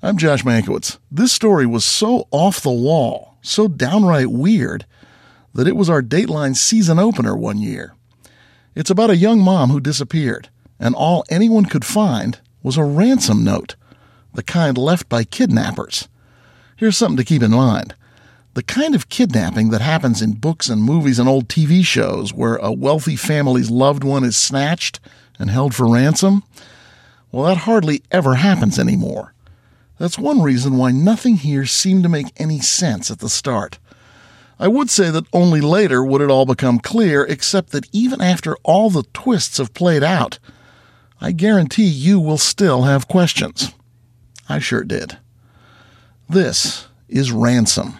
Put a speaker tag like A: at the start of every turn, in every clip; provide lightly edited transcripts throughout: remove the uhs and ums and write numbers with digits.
A: I'm Josh Mankiewicz. This story was so off the wall, so downright weird, that it was our Dateline season opener one year. It's about a young mom who disappeared, and all anyone could find was a ransom note, the kind left by kidnappers. Here's something to keep in mind. The kind of kidnapping that happens in books and movies and old TV shows where a wealthy family's loved one is snatched and held for ransom, well, that hardly ever happens anymore. That's one reason why nothing here seemed to make any sense at the start. I would say that only later would it all become clear, except that even after all the twists have played out, I guarantee you will still have questions. I sure did. This is Ransom.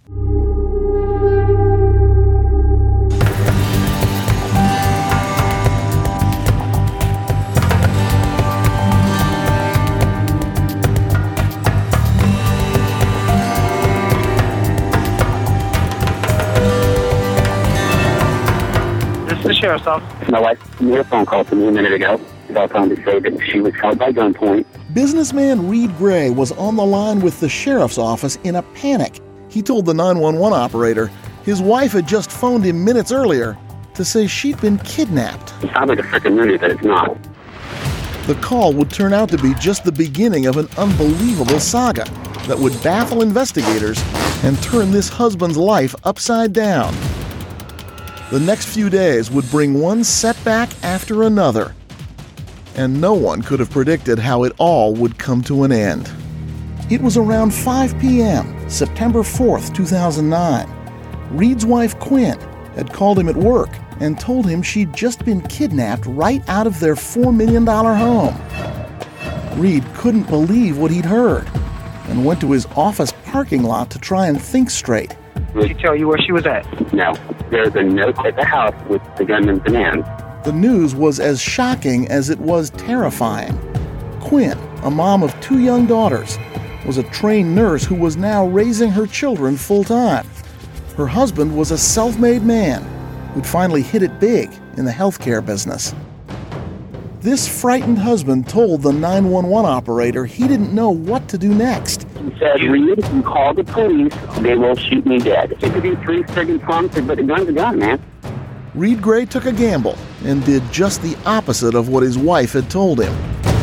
B: The sheriff's office.
C: My wife made a phone call to me a minute ago about trying to say that she was held by gunpoint.
A: Businessman Reed Gray was on the line with the sheriff's office in a panic. He told the 911 operator his wife had just phoned him minutes earlier to say she'd been kidnapped.
C: It sounds like a freaking movie, but it's not.
A: The call would turn out to be just the beginning of an unbelievable saga that would baffle investigators and turn this husband's life upside down. The next few days would bring one setback after another, and no one could have predicted how it all would come to an end. It was around 5 p.m., September 4th, 2009. Reed's wife, Quinn, had called him at work and told him she'd just been kidnapped right out of their $4 million home. Reed couldn't believe what he'd heard and went to his office parking lot to try and think straight.
B: Did she tell you where she was at?
C: No. There's a note at the house with the gunman's demand.
A: The news was as shocking as it was terrifying. Quinn, a mom of 2 young daughters, was a trained nurse who was now raising her children full-time. Her husband was a self-made man who'd finally hit it big in the healthcare business. This frightened husband told the 911 operator he didn't know what to do next.
C: He said, Reed, you call the police, they will shoot me dead. It could be 3 friggin' promises, but the gun's a gun, man.
A: Reed Gray took a gamble and did just the opposite of what his wife had told him.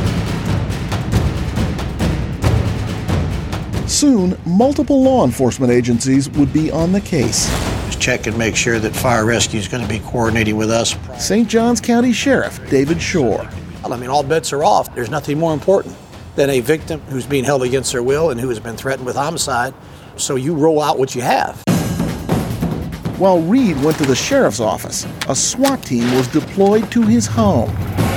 A: Soon, multiple law enforcement agencies would be on the case.
D: Just check and make sure that fire rescue is going to be coordinating with us.
A: St. Johns County Sheriff David Shore.
D: I mean, all bets are off. There's nothing more important than a victim who's being held against their will and who has been threatened with homicide. So you roll out what you have.
A: While Reed went to the sheriff's office, a SWAT team was deployed to his home.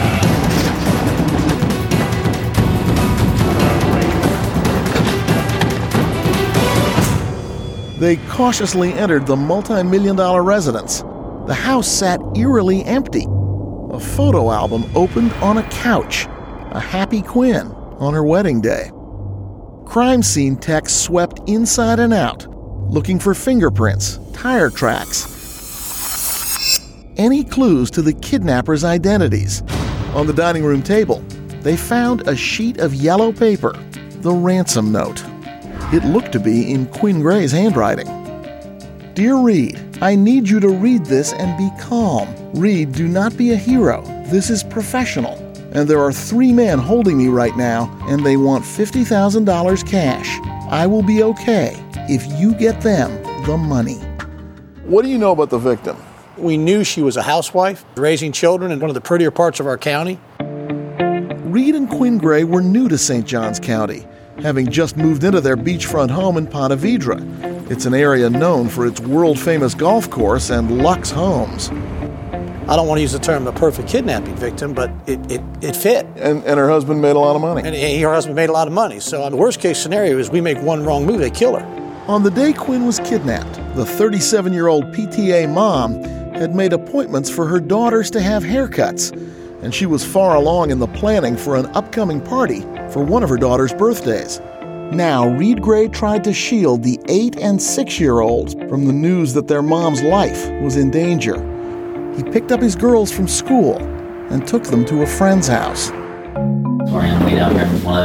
A: They cautiously entered the multi-million-dollar residence. The house sat eerily empty. A photo album opened on a couch. A happy Quinn on her wedding day. Crime scene techs swept inside and out, looking for fingerprints, tire tracks, any clues to the kidnappers' identities. On the dining room table, they found a sheet of yellow paper, the ransom note. It looked to be in Quinn Gray's handwriting. Dear Reed, I need you to read this and be calm. Reed, do not be a hero. This is professional. And there are 3 men holding me right now, and they want $50,000 cash. I will be okay if you get them the money. What do you know about the victim?
D: We knew she was a housewife, raising children in one of the prettier parts of our county.
A: Reed and Quinn Gray were new to St. Johns County, having just moved into their beachfront home in Ponte Vedra. It's an area known for its world-famous golf course and luxe homes.
D: I don't want to use the term a perfect kidnapping victim, but it fit.
A: And her husband made a lot of money.
D: And her husband made a lot of money. So the worst case scenario is we make one wrong move, they kill her.
A: On the day Quinn was kidnapped, the 37-year-old PTA mom had made appointments for her daughters to have haircuts, and she was far along in the planning for an upcoming party for one of her daughter's birthdays. Now, Reed Gray tried to shield the 8- and 6-year-olds from the news that their mom's life was in danger. He picked up his girls from school and took them to a friend's house.
E: Orion way down there from one of those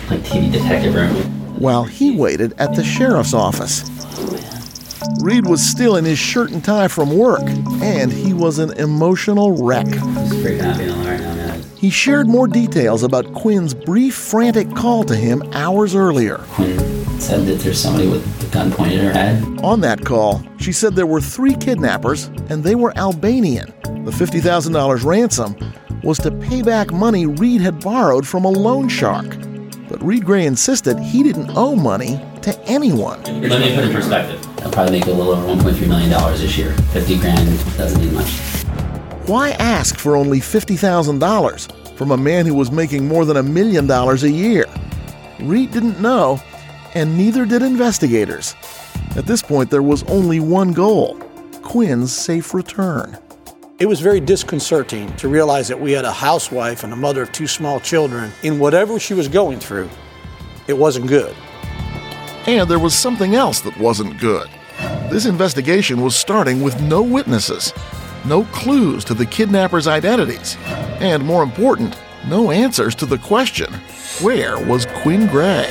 E: like TV detective room.
A: while he waited at the sheriff's office. Reed was still in his shirt and tie from work, and he was an emotional wreck.
E: He's freaking out being alone right now, man.
A: He shared more details about Quinn's brief, frantic call to him hours earlier.
E: Quinn said that there's somebody with a gun pointed at her head.
A: On that call, she said there were 3 kidnappers, and they were Albanian. The $50,000 ransom was to pay back money Reed had borrowed from a loan shark. But Reed Gray insisted he didn't owe money to anyone.
E: Let me put it in perspective. I'll probably make a little over $1.3 million this year. 50 grand doesn't mean much.
A: Why ask for only $50,000 from a man who was making more than $1 million a year? Reed didn't know, and neither did investigators. At this point, there was only one goal: Quinn's safe return.
D: It was very disconcerting to realize that we had a housewife and a mother of 2 small children. In whatever she was going through, it wasn't good.
A: And there was something else that wasn't good. This investigation was starting with no witnesses, no clues to the kidnappers' identities, and more important, no answers to the question, where was Quinn Gray?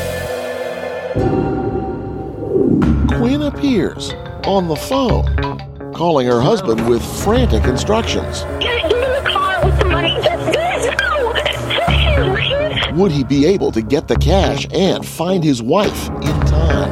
A: Quinn appears on the phone, calling her husband with frantic instructions.
F: Get in the car with the money. Let's go.
A: Would he be able to get the cash and find his wife in time?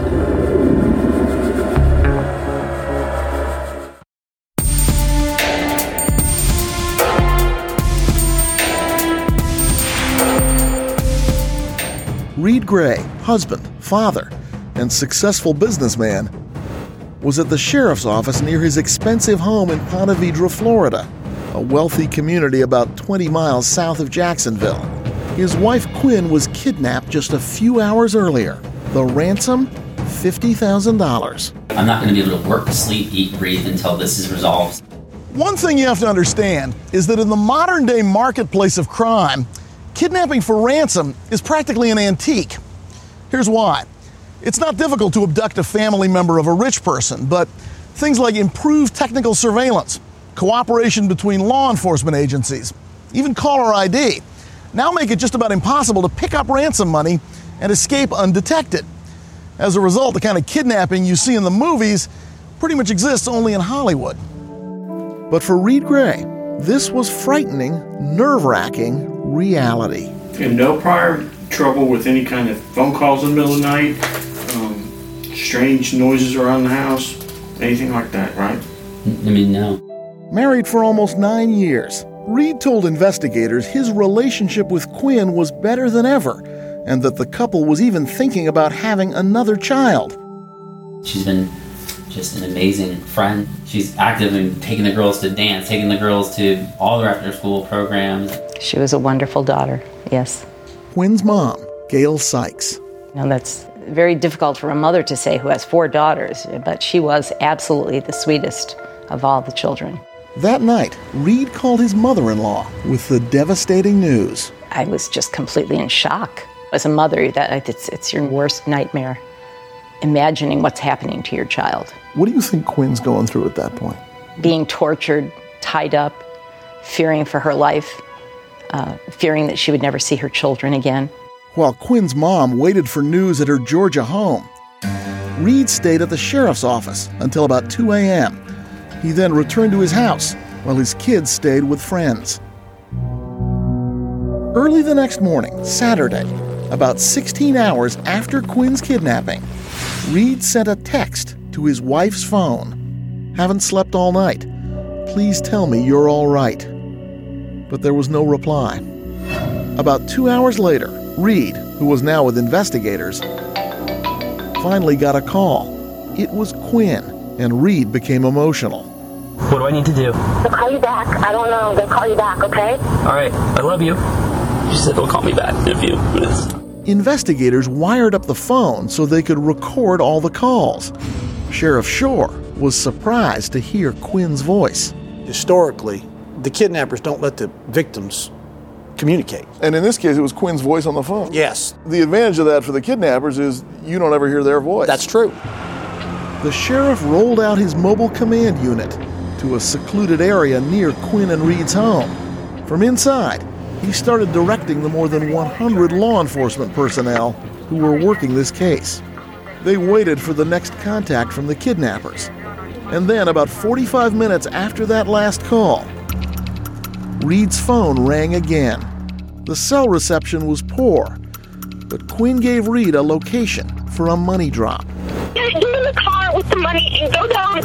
A: Reed Gray, husband, father, and successful businessman, was at the sheriff's office near his expensive home in Ponte Vedra, Florida, a wealthy community about 20 miles south of Jacksonville. His wife Quinn was kidnapped just a few hours earlier. The ransom, $50,000.
E: I'm not going to be able to work, sleep, eat, breathe until this is resolved.
A: One thing you have to understand is that in the modern-day marketplace of crime, kidnapping for ransom is practically an antique. Here's why. It's not difficult to abduct a family member of a rich person, but things like improved technical surveillance, cooperation between law enforcement agencies, even caller ID, now make it just about impossible to pick up ransom money and escape undetected. As a result, the kind of kidnapping you see in the movies pretty much exists only in Hollywood. But for Reed Gray, this was frightening, nerve-wracking reality.
G: And no prior trouble with any kind of phone calls in the middle of the night, strange noises around the house, anything like that, right?
E: I mean, no.
A: Married for almost 9 years, Reed told investigators his relationship with Quinn was better than ever, and that the couple was even thinking about having another child.
E: She's been just an amazing friend. She's active in taking the girls to dance, taking the girls to all their after-school programs.
H: She was a wonderful daughter, yes.
A: Quinn's mom, Gail Sykes.
H: That's very difficult for a mother to say who has 4 daughters, but she was absolutely the sweetest of all the children.
A: That night, Reed called his mother-in-law with the devastating news.
H: I was just completely in shock. As a mother, it's your worst nightmare, imagining what's happening to your child.
A: What do you think Quinn's going through at that point?
H: Being tortured, tied up, fearing for her life, fearing that she would never see her children again.
A: While Quinn's mom waited for news at her Georgia home, Reed stayed at the sheriff's office until about 2 a.m. He then returned to his house while his kids stayed with friends. Early the next morning, Saturday, about 16 hours after Quinn's kidnapping, Reed sent a text to his wife's phone. Haven't slept all night. Please tell me you're all right. But there was no reply. About 2 hours later, Reed, who was now with investigators, finally got a call. It was Quinn, and Reed became emotional.
I: What do I need to do?
F: They'll call you back. I don't know. They'll call you back, okay?
I: All right, I love you. She said they'll call me back in a few minutes.
A: Investigators wired up the phone so they could record all the calls. Sheriff Shore was surprised to hear Quinn's voice.
D: Historically, the kidnappers don't let the victims communicate.
A: And in this case, it was Quinn's voice on the phone.
D: Yes.
A: The advantage of that for the kidnappers is you don't ever hear their voice.
D: That's true.
A: The sheriff rolled out his mobile command unit to a secluded area near Quinn and Reed's home. From inside, he started directing the more than 100 law enforcement personnel who were working this case. They waited for the next contact from the kidnappers. And then, about 45 minutes after that last call, Reed's phone rang again. The cell reception was poor, but Quinn gave Reed a location for a money drop.
F: Get in the car with the money and go down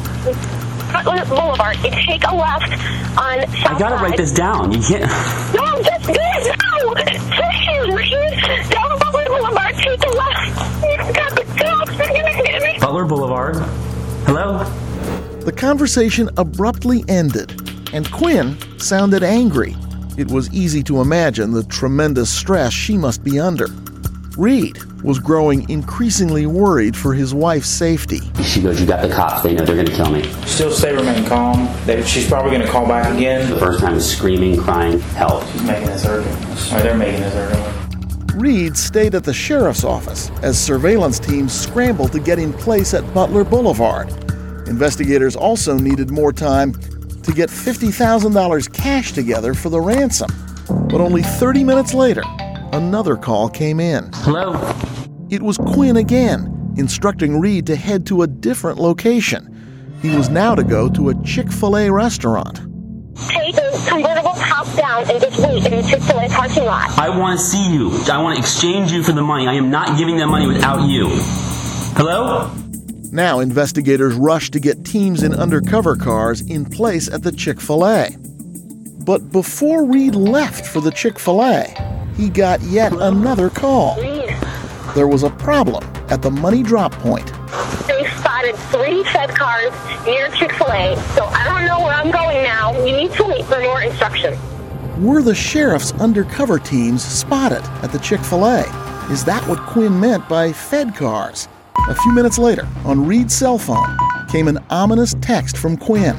F: Butler Boulevard and take a left on South
I: I gotta write this down. You can't.
F: No, just this. No. Please, Reed. Down Butler Boulevard, take a left. You got the cops. They're gonna get me.
I: Butler Boulevard. Hello?
A: The conversation abruptly ended, and Quinn sounded angry. It was easy to imagine the tremendous stress she must be under. Reed was growing increasingly worried for his wife's safety.
E: She goes, "You got the cops. They know they're going to kill me."
J: Still remain calm. She's probably going to call back again.
E: The first time, screaming, crying, help.
J: She's making this urgent. Or they're making this urgent.
A: Reed stayed at the sheriff's office as surveillance teams scrambled to get in place at Butler Boulevard. Investigators also needed more time to get $50,000 cash together for the ransom. But only 30 minutes later, another call came in.
I: Hello?
A: It was Quinn again, instructing Reed to head to a different location. He was now to go to a Chick-fil-A restaurant.
F: Take the convertible top down and just wait in the Chick-fil-A parking lot.
I: I want to see you. I want to exchange you for the money. I am not giving that money without you. Hello?
A: Now investigators rushed to get teams in undercover cars in place at the Chick-fil-A. But before Reed left for the Chick-fil-A, he got yet another call. There was a problem at the money drop point.
F: They spotted 3 Fed cars near Chick-fil-A, so I don't know where I'm going now. You need to wait for more instructions.
A: Were the sheriff's undercover teams spotted at the Chick-fil-A? Is that what Quinn meant by Fed cars? A few minutes later, on Reed's cell phone, came an ominous text from Quinn.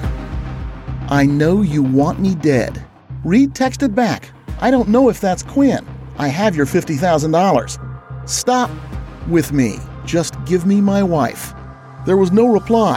A: "I know you want me dead." Reed texted back, "I don't know if that's Quinn. I have your $50,000. Stop with me. Just give me my wife." There was no reply.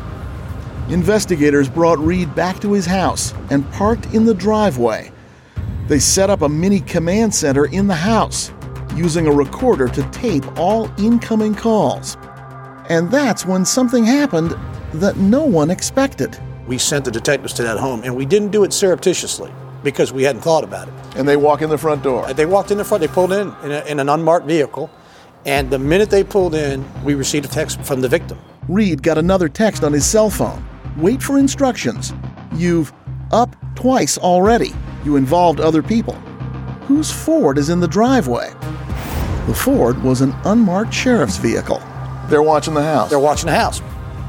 A: Investigators brought Reed back to his house and parked in the driveway. They set up a mini command center in the house, using a recorder to tape all incoming calls. And that's when something happened that no one expected.
D: We sent the detectives to that home, and we didn't do it surreptitiously because we hadn't thought about it.
A: And they walk in the front door.
D: They walked in the front. They pulled in an unmarked vehicle, and the minute they pulled in, we received a text from the victim.
A: Reed got another text on his cell phone. "Wait for instructions. You've up twice already. You involved other people. Whose Ford is in the driveway?" The Ford was an unmarked sheriff's vehicle. They're watching the house.
D: They're watching the house.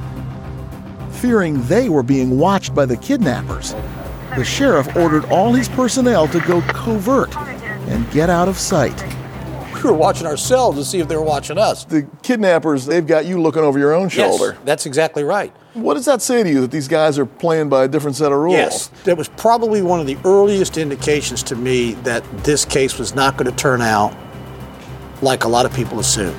A: Fearing they were being watched by the kidnappers, the sheriff ordered all his personnel to go covert and get out of sight.
D: We were watching ourselves to see if they were watching us.
A: The kidnappers, they've got you looking over your own shoulder.
D: Yes, that's exactly right.
A: What does that say to you, that these guys are playing by a different set of rules?
D: Yes, that was probably one of the earliest indications to me that this case was not going to turn out like a lot of people assumed.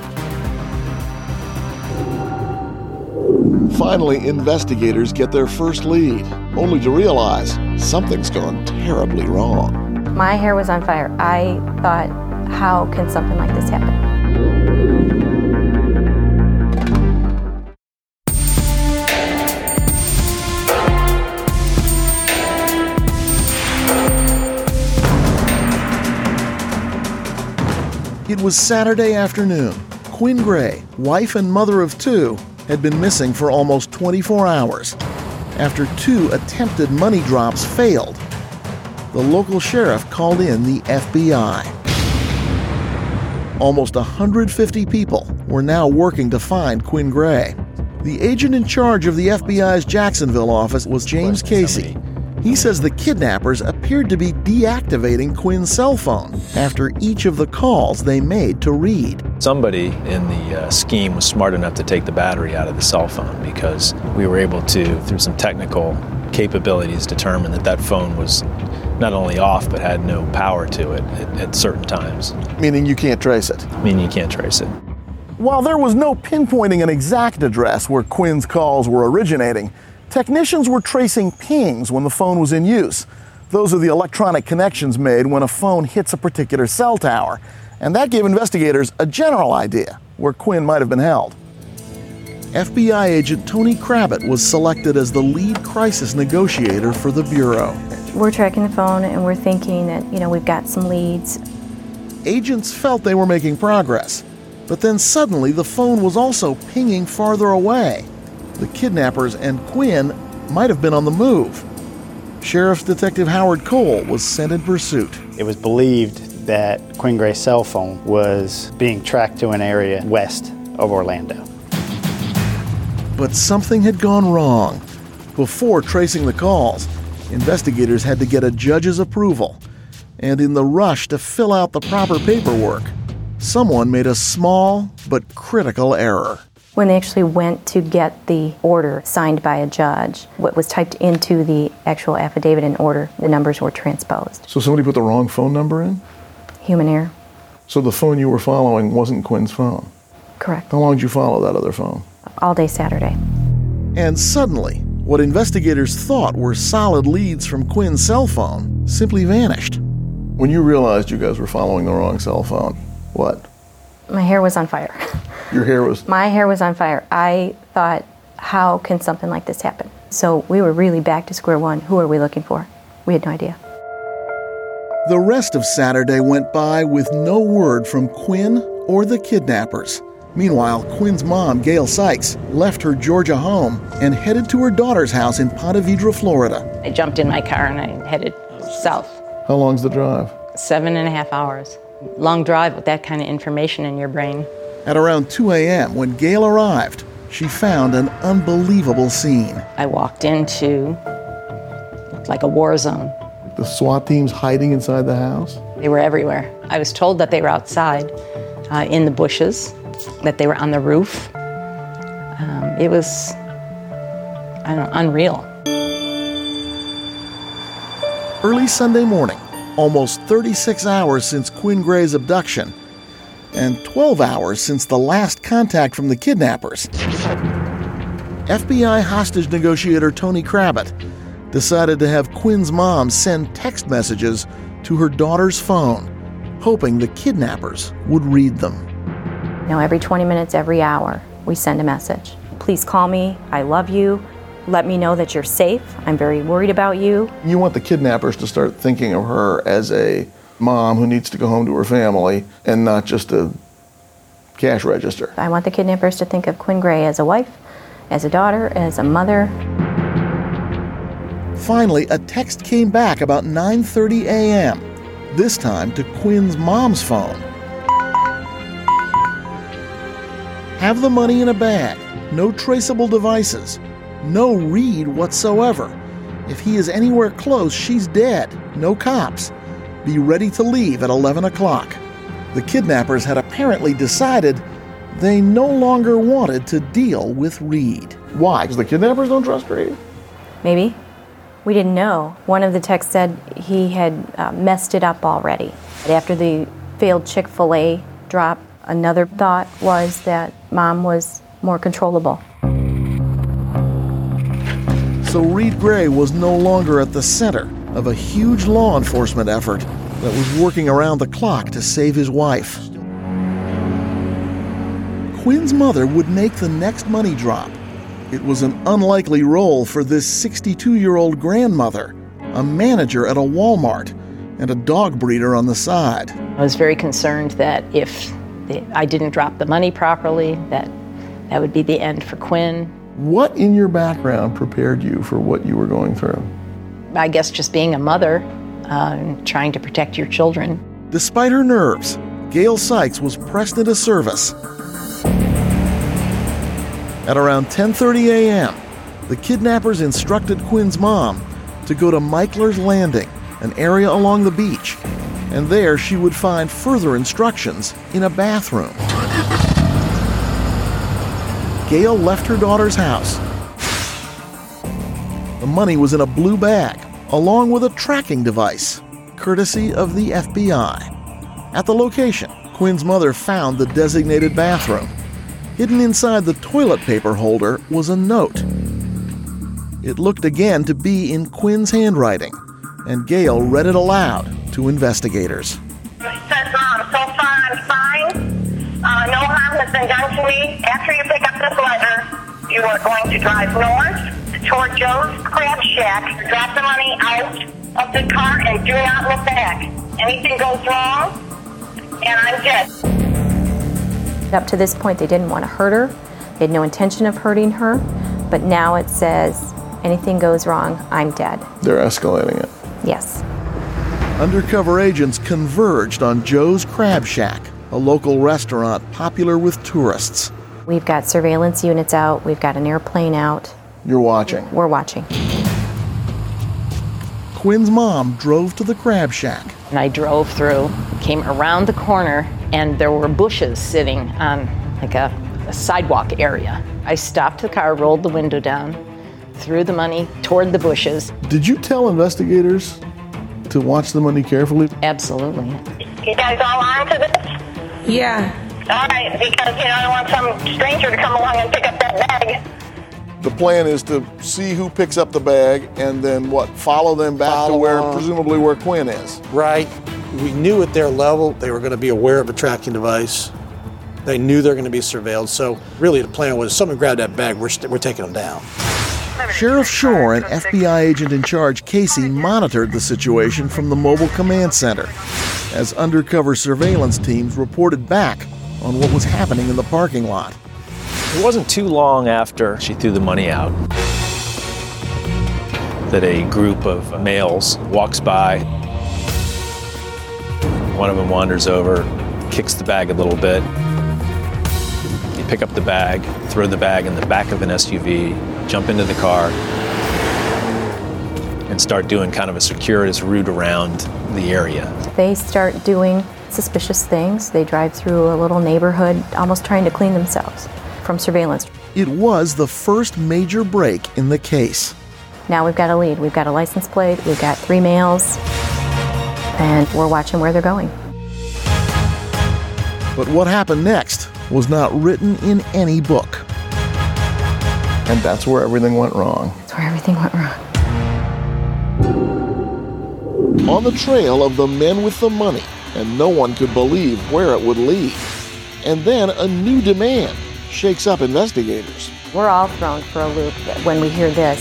A: Finally, investigators get their first lead, only to realize something's gone terribly wrong.
K: My hair was on fire. I thought, how can something like this happen?
A: It was Saturday afternoon. Quinn Gray, wife and mother of 2, had been missing for almost 24 hours. After 2 attempted money drops failed, the local sheriff called in the FBI. Almost 150 people were now working to find Quinn Gray. The agent in charge of the FBI's Jacksonville office was James Casey. He says the kidnappers appeared to be deactivating Quinn's cell phone after each of the calls they made to Reed.
L: Somebody in the scheme was smart enough to take the battery out of the cell phone, because we were able to, through some technical capabilities, determine that that phone was not only off but had no power to it at certain times.
A: Meaning you can't trace it?
L: Meaning you can't trace it.
A: While there was no pinpointing an exact address where Quinn's calls were originating, technicians were tracing pings when the phone was in use. Those are the electronic connections made when a phone hits a particular cell tower, and that gave investigators a general idea where Quinn might have been held. FBI agent Tony Kravitz was selected as the lead crisis negotiator for the Bureau.
K: We're tracking the phone and we're thinking that, we've got some leads.
A: Agents felt they were making progress, but then suddenly the phone was also pinging farther away. The kidnappers and Quinn might have been on the move. Sheriff's Detective Howard Cole was sent in pursuit.
M: It was believed that Quinn Gray's cell phone was being tracked to an area west of Orlando.
A: But something had gone wrong. Before tracing the calls, investigators had to get a judge's approval. And in the rush to fill out the proper paperwork, someone made a small but critical error.
K: When they actually went to get the order signed by a judge, what was typed into the actual affidavit and order, the numbers were transposed.
A: So somebody put the wrong phone number in?
K: Human error.
A: So the phone you were following wasn't Quinn's phone?
K: Correct.
A: How long did you follow that other phone?
K: All day Saturday.
A: And suddenly, what investigators thought were solid leads from Quinn's cell phone simply vanished. When you realized you guys were following the wrong cell phone, what?
K: My hair was on fire.
A: Your hair was?
K: My hair was on fire. I thought, how can something like this happen? So we were really back to square one. Who are we looking for? We had no idea.
A: The rest of Saturday went by with no word from Quinn or the kidnappers. Meanwhile, Quinn's mom, Gail Sykes, left her Georgia home and headed to her daughter's house in Ponte Vedra, Florida.
H: I jumped in my car and I headed south.
A: How long's the drive?
H: 7.5 hours. Long drive with that kind of information in your brain.
A: At around 2 a.m., when Gail arrived, she found an unbelievable scene.
H: I walked into, looked like a war zone.
A: The SWAT teams hiding inside the house?
H: They were everywhere. I was told that they were outside, in the bushes, that they were on the roof. It was, unreal.
A: Early Sunday morning, almost 36 hours since Quinn Gray's abduction, and 12 hours since the last contact from the kidnappers, FBI hostage negotiator Tony Kravitz decided to have Quinn's mom send text messages to her daughter's phone, hoping the kidnappers would read them.
K: Every 20 minutes, every hour, we send a message. Please call me. I love you. Let me know that you're safe. I'm very worried about you.
A: You want the kidnappers to start thinking of her as a mom who needs to go home to her family and not just a cash register.
K: I want the kidnappers to think of Quinn Gray as a wife, as a daughter, as a mother.
A: Finally, a text came back about 9:30 a.m., this time to Quinn's mom's phone. Have the money in a bag, no traceable devices, no read whatsoever. If he is anywhere close, she's dead, no cops. Be ready to leave at 11 o'clock. The kidnappers had apparently decided they no longer wanted to deal with Reed. Why? Because the kidnappers don't trust Reed?
K: Maybe. We didn't know. One of the texts said he had messed it up already. After the failed Chick-fil-A drop, another thought was that Mom was more controllable.
A: So Reed Gray was no longer at the center of a huge law enforcement effort that was working around the clock to save his wife. Quinn's mother would make the next money drop. It was an unlikely role for this 62-year-old grandmother, a manager at a Walmart, and a dog breeder on the side.
H: I was very concerned that if I didn't drop the money properly, that would be the end for Quinn.
A: What in your background prepared you for what you were going through?
H: I guess just being a mother, trying to protect your children.
A: Despite her nerves, Gail Sykes was pressed into service. At around 10:30 a.m., the kidnappers instructed Quinn's mom to go to Michler's Landing, an area along the beach, and there she would find further instructions in a bathroom. Gail left her daughter's house. The money was in a blue bag, along with a tracking device, courtesy of the FBI. At the location, Quinn's mother found the designated bathroom. Hidden inside the toilet paper holder was a note. It looked again to be in Quinn's handwriting, and Gail read it aloud to investigators.
F: It says, Mom, so far I'm fine. No harm has been done to me. After you pick up this letter, you are going to drive north toward Joe's Crab Shack, drop the money out of the car, and do not look back. Anything goes wrong, and I'm dead.
K: Up to this point, they didn't want to hurt her. They had no intention of hurting her. But now it says, anything goes wrong, I'm dead.
A: They're escalating it.
K: Yes.
A: Undercover agents converged on Joe's Crab Shack, a local restaurant popular with tourists.
K: We've got surveillance units out. We've got an airplane out.
A: You're watching.
K: We're watching.
A: Quinn's mom drove to the Crab Shack.
H: And I drove through, came around the corner, and there were bushes sitting on like a sidewalk area. I stopped the car, rolled the window down, threw the money toward the bushes.
A: Did you tell investigators to watch the money carefully?
H: Absolutely.
F: You guys all on to this?
N: Yeah.
F: All right, because, I don't want some stranger to come along and pick up that bag.
A: The plan is to see who picks up the bag and then what? Follow them back to where, presumably where Quinn is.
D: Right. We knew at their level they were going to be aware of a tracking device. They knew they were going to be surveilled. So really the plan was, someone grabbed that bag, we're taking them down.
A: Sheriff Shore and FBI agent in charge Casey monitored the situation from the mobile command center as undercover surveillance teams reported back on what was happening in the parking lot.
L: It wasn't too long after she threw the money out that a group of males walks by. One of them wanders over, kicks the bag a little bit. You pick up the bag, throw the bag in the back of an SUV, jump into the car, and start doing kind of a circuitous route around the area.
K: They start doing suspicious things. They drive through a little neighborhood, almost trying to clean themselves from surveillance.
A: It was the first major break in the case.
K: Now we've got a lead. We've got a license plate. We've got 3 males, and we're watching where they're going.
A: But what happened next was not written in any book. And that's where everything went wrong.
K: That's where everything went wrong.
A: On the trail of the men with the money, and no one could believe where it would lead. And then a new demand shakes up investigators.
K: We're all thrown for a loop when we hear this.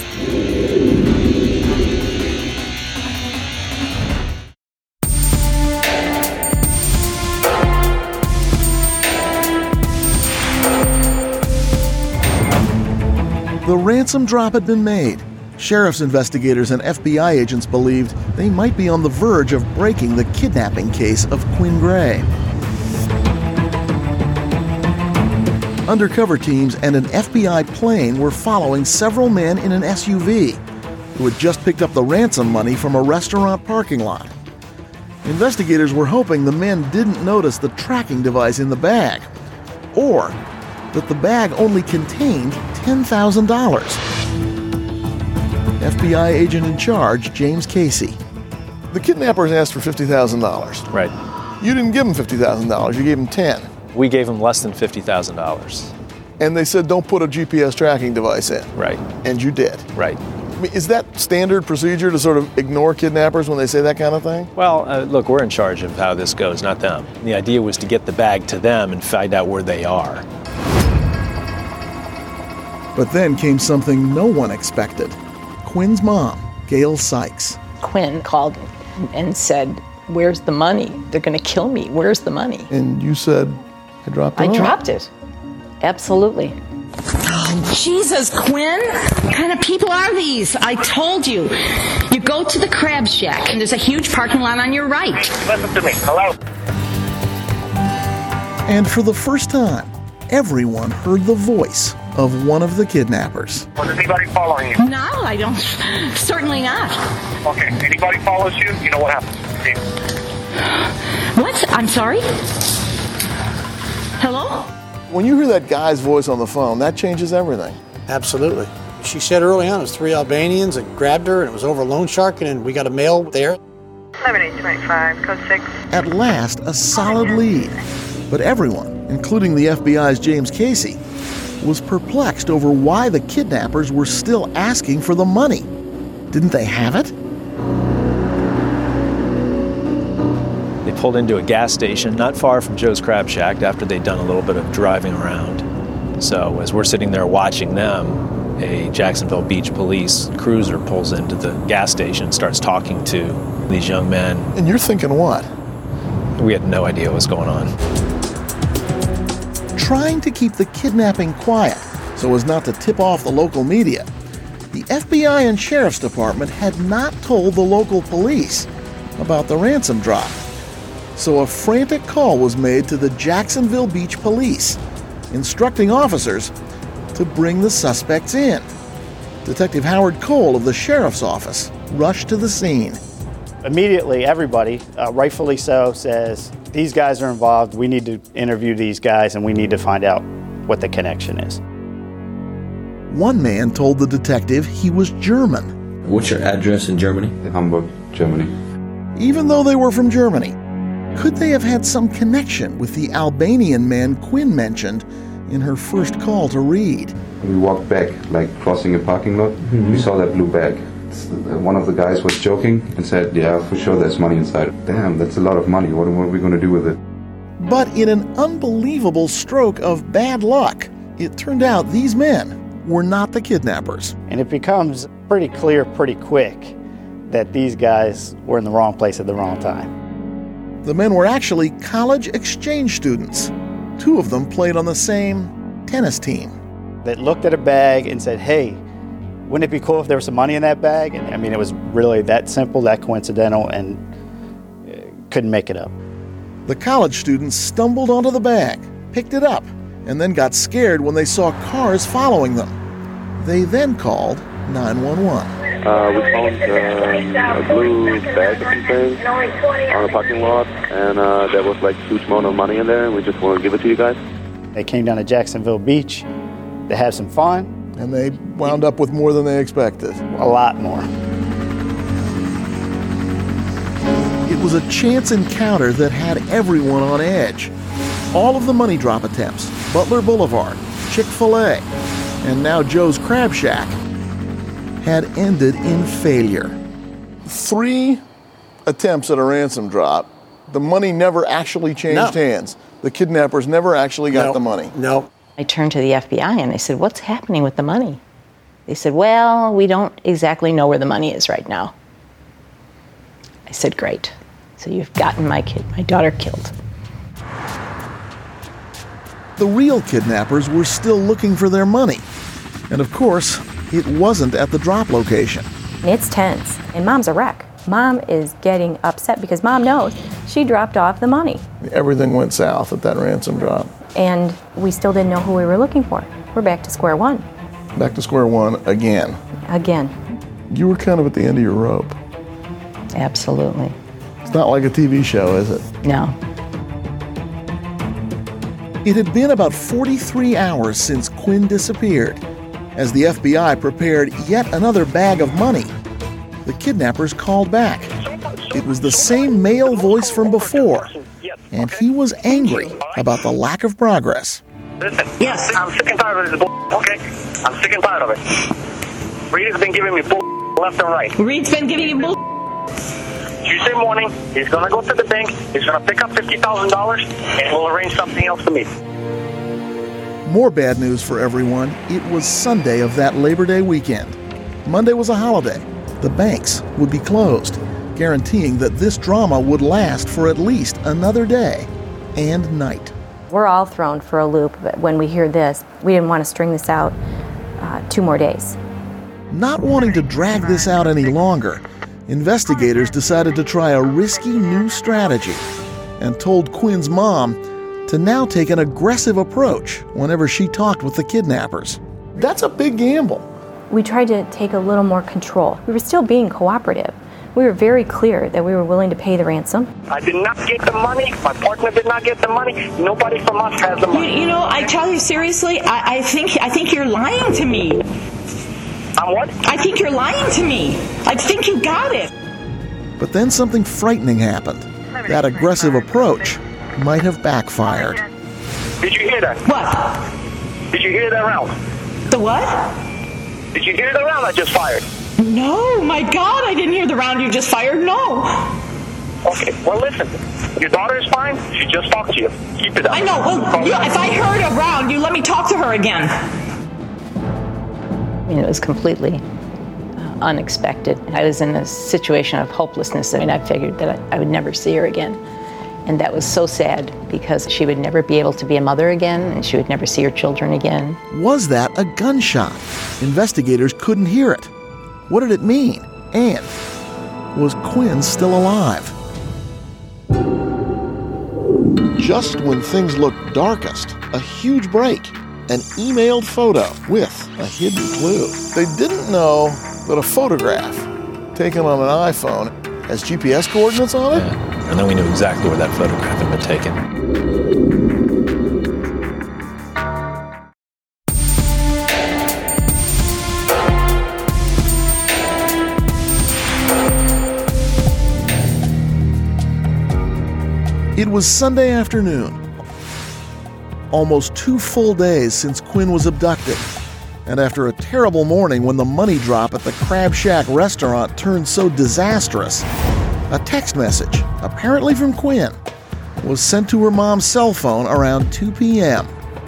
A: The ransom drop had been made. Sheriff's investigators and FBI agents believed they might be on the verge of breaking the kidnapping case of Quinn Gray. Undercover teams and an FBI plane were following several men in an SUV who had just picked up the ransom money from a restaurant parking lot. Investigators were hoping the men didn't notice the tracking device in the bag, or that the bag only contained $10,000. FBI agent in charge, James Casey. The kidnappers asked for $50,000.
L: Right.
A: You didn't give them $50,000, you gave them 10.
L: We gave them less than $50,000.
A: And they said don't put a GPS tracking device in.
L: Right.
A: And you did.
L: Right.
A: I mean, is that standard procedure to sort of ignore kidnappers when they say that kind of thing?
L: Well, look, we're in charge of how this goes, not them. The idea was to get the bag to them and find out where they are.
A: But then came something no one expected. Quinn's mom, Gail Sykes.
H: Quinn called and said, "Where's the money? They're going to kill me. Where's the money?"
A: And you said, I dropped it off.
H: I dropped it. Absolutely.
N: Oh, Jesus, Quinn. What kind of people are these? I told you. You go to the Crab Shack, and there's a huge parking lot on your right.
B: Listen to me. Hello?
A: And for the first time, everyone heard the voice of one of the kidnappers.
B: Was anybody following you?
N: No, I don't. Certainly not.
B: Okay, anybody follows you, you know what happens.
N: What? I'm sorry? Hello?
A: When you hear that guy's voice on the phone, that changes everything.
D: Absolutely. She said early on it was 3 Albanians that grabbed her, and it was over Loan Shark, and we got a mail there.
B: 7825, code 6.
A: At last, a solid lead. But everyone, including the FBI's James Casey, was perplexed over why the kidnappers were still asking for the money. Didn't they have it?
L: pulled into a gas station not far from Joe's Crab Shack after they'd done a little bit of driving around. So as we're sitting there watching them, a Jacksonville Beach police cruiser pulls into the gas station and starts talking to these young men.
A: And you're thinking what?
L: We had no idea what was going on.
A: Trying to keep the kidnapping quiet so as not to tip off the local media, the FBI and Sheriff's Department had not told the local police about the ransom drop. So a frantic call was made to the Jacksonville Beach Police, instructing officers to bring the suspects in. Detective Howard Cole of the Sheriff's Office rushed to the scene.
M: Immediately, everybody, rightfully so, says, these guys are involved, we need to interview these guys, and we need to find out what the connection is.
A: One man told the detective he was German.
O: What's your address in Germany?
P: Hamburg, Germany.
A: Even though they were from Germany, could they have had some connection with the Albanian man Quinn mentioned in her first call to Reed?
P: We walked back, like crossing a parking lot. We saw that blue bag. One of the guys was joking and said, yeah, for sure there's money inside. Damn, that's a lot of money. What are we going to do with it?
A: But in an unbelievable stroke of bad luck, it turned out these men were not the kidnappers.
M: And it becomes pretty clear pretty quick that these guys were in the wrong place at the wrong time.
A: The men were actually college exchange students. Two of them played on the same tennis team.
M: That looked at a bag and said, hey, wouldn't it be cool if there was some money in that bag? And I mean, it was really that simple, that coincidental, and couldn't make it up.
A: The college students stumbled onto the bag, picked it up, and then got scared when they saw cars following them. They then called 911.
Q: We found a blue bag or something on a parking lot, and there was like a huge amount of money in there, and we just want to give it to you guys.
M: They came down to Jacksonville Beach to have some fun.
A: And they wound up with more than they expected.
M: A lot more.
A: It was a chance encounter that had everyone on edge. All of the money drop attempts, Butler Boulevard, Chick-fil-A, and now Joe's Crab Shack, had ended in failure. 3 attempts at a ransom drop. The money never actually changed hands. The kidnappers never actually got the money.
D: No.
H: I turned to the FBI and I said, what's happening with the money? They said, well, we don't exactly know where the money is right now. I said, great. So you've gotten my daughter killed.
A: The real kidnappers were still looking for their money. And of course, it wasn't at the drop location.
K: It's tense, and Mom's a wreck. Mom is getting upset because Mom knows she dropped off the money.
A: Everything went south at that ransom drop.
K: And we still didn't know who we were looking for. We're back to square one.
A: Back to square one again.
K: Again.
A: You were kind of at the end of your rope.
H: Absolutely.
A: It's not like a TV show, is it?
H: No.
A: It had been about 43 hours since Quinn disappeared. As the FBI prepared yet another bag of money, the kidnappers called back. It was the same male voice from before, and he was angry about the lack of progress.
B: Listen, yes, I'm sick and tired of this bull. Okay, I'm sick and tired of it. Reed has been giving me bull left and right.
N: Reed's been giving you bull.
B: Tuesday morning, he's gonna go to the bank. He's gonna pick up $50,000, and we'll arrange something else to meet.
A: More bad news for everyone. It was Sunday of that Labor Day weekend. Monday was a holiday. The banks would be closed, guaranteeing that this drama would last for at least another day and night.
K: We're all thrown for a loop, but when we hear this, we didn't want to string this out 2 more days.
A: Not wanting to drag this out any longer, investigators decided to try a risky new strategy and told Quinn's mom to now take an aggressive approach whenever she talked with the kidnappers. That's a big gamble.
K: We tried to take a little more control. We were still being cooperative. We were very clear that we were willing to pay the ransom.
B: I did not get the money. My partner did not get the money. Nobody from us has the money.
N: You know, I tell you seriously, I think you're lying to me.
B: I'm what?
N: I think you're lying to me. I think you got it.
A: But then something frightening happened. That aggressive approach might have backfired.
B: Did you hear that?
N: What?
B: Did you hear that round?
N: The what?
B: Did you hear the round I just fired?
N: No, my God, I didn't hear the round you just fired, no.
B: Okay, well listen, Your daughter is fine. She just talked to you. Keep it up.
N: I know. Well, if I heard around, you let me talk to her again.
H: I mean, it was completely unexpected. I was in a situation of hopelessness. I mean, I figured that I would never see her again. And that was so sad because she would never be able to be a mother again, and she would never see her children again.
A: Was that a gunshot? Investigators couldn't hear it. What did it mean? And was Quinn still alive? Just when things looked darkest, a huge break. An emailed photo with a hidden clue. They didn't know that a photograph taken on an iPhone has GPS coordinates on it?
L: Yeah. And then we knew exactly where that photograph had been taken.
A: It was Sunday afternoon. Almost 2 full days since Quinn was abducted. And after a terrible morning when the money drop at the Crab Shack restaurant turned so disastrous, a text message, apparently from Quinn, was sent to her mom's cell phone around 2 p.m.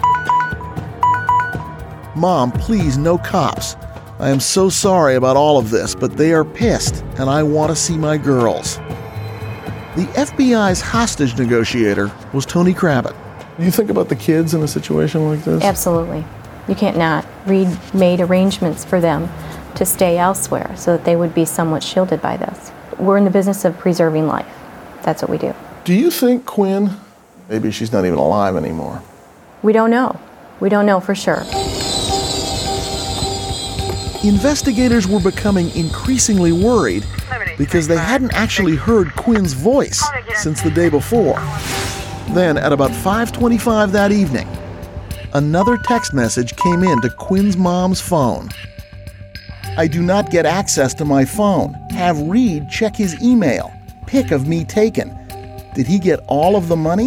A: Mom, please, no cops. I am so sorry about all of this, but they are pissed, and I want to see my girls. The FBI's hostage negotiator was Tony Kravitz. Do you think about the kids in a situation like this?
K: Absolutely. You can't not. Reed made arrangements for them to stay elsewhere so that they would be somewhat shielded by this. We're in the business of preserving life. That's what we do.
A: Do you think Quinn, maybe she's not even alive anymore?
K: We don't know. We don't know for sure.
A: Investigators were becoming increasingly worried because they hadn't actually heard Quinn's voice since the day before. Then, at about 5:25 that evening, another text message came in to Quinn's mom's phone. I do not get access to my phone. Have Reed check his email. Pic of me taken. Did he get all of the money?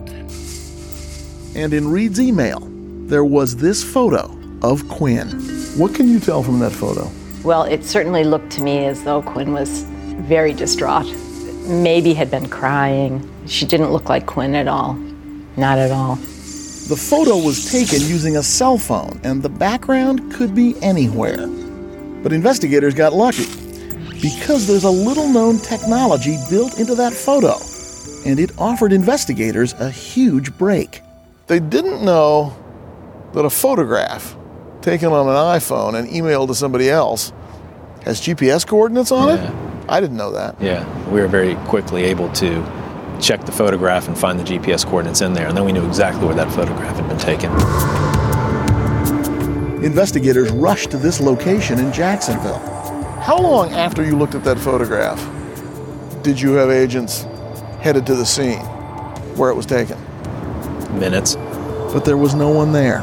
A: And in Reed's email, there was this photo of Quinn. What can you tell from that photo?
H: Well, it certainly looked to me as though Quinn was very distraught. Maybe had been crying. She didn't look like Quinn at all. Not at all.
A: The photo was taken using a cell phone, and the background could be anywhere. But investigators got lucky because there's a little-known technology built into that photo, and it offered investigators a huge break. They didn't know that a photograph taken on an iPhone and emailed to somebody else has GPS coordinates on it? I didn't know that.
L: Yeah, we were very quickly able to check the photograph and find the GPS coordinates in there, and then we knew exactly where that photograph had been taken.
A: Investigators rushed to this location in Jacksonville. How long after you looked at that photograph did you have agents headed to the scene where it was taken?
L: Minutes.
A: But there was no one there.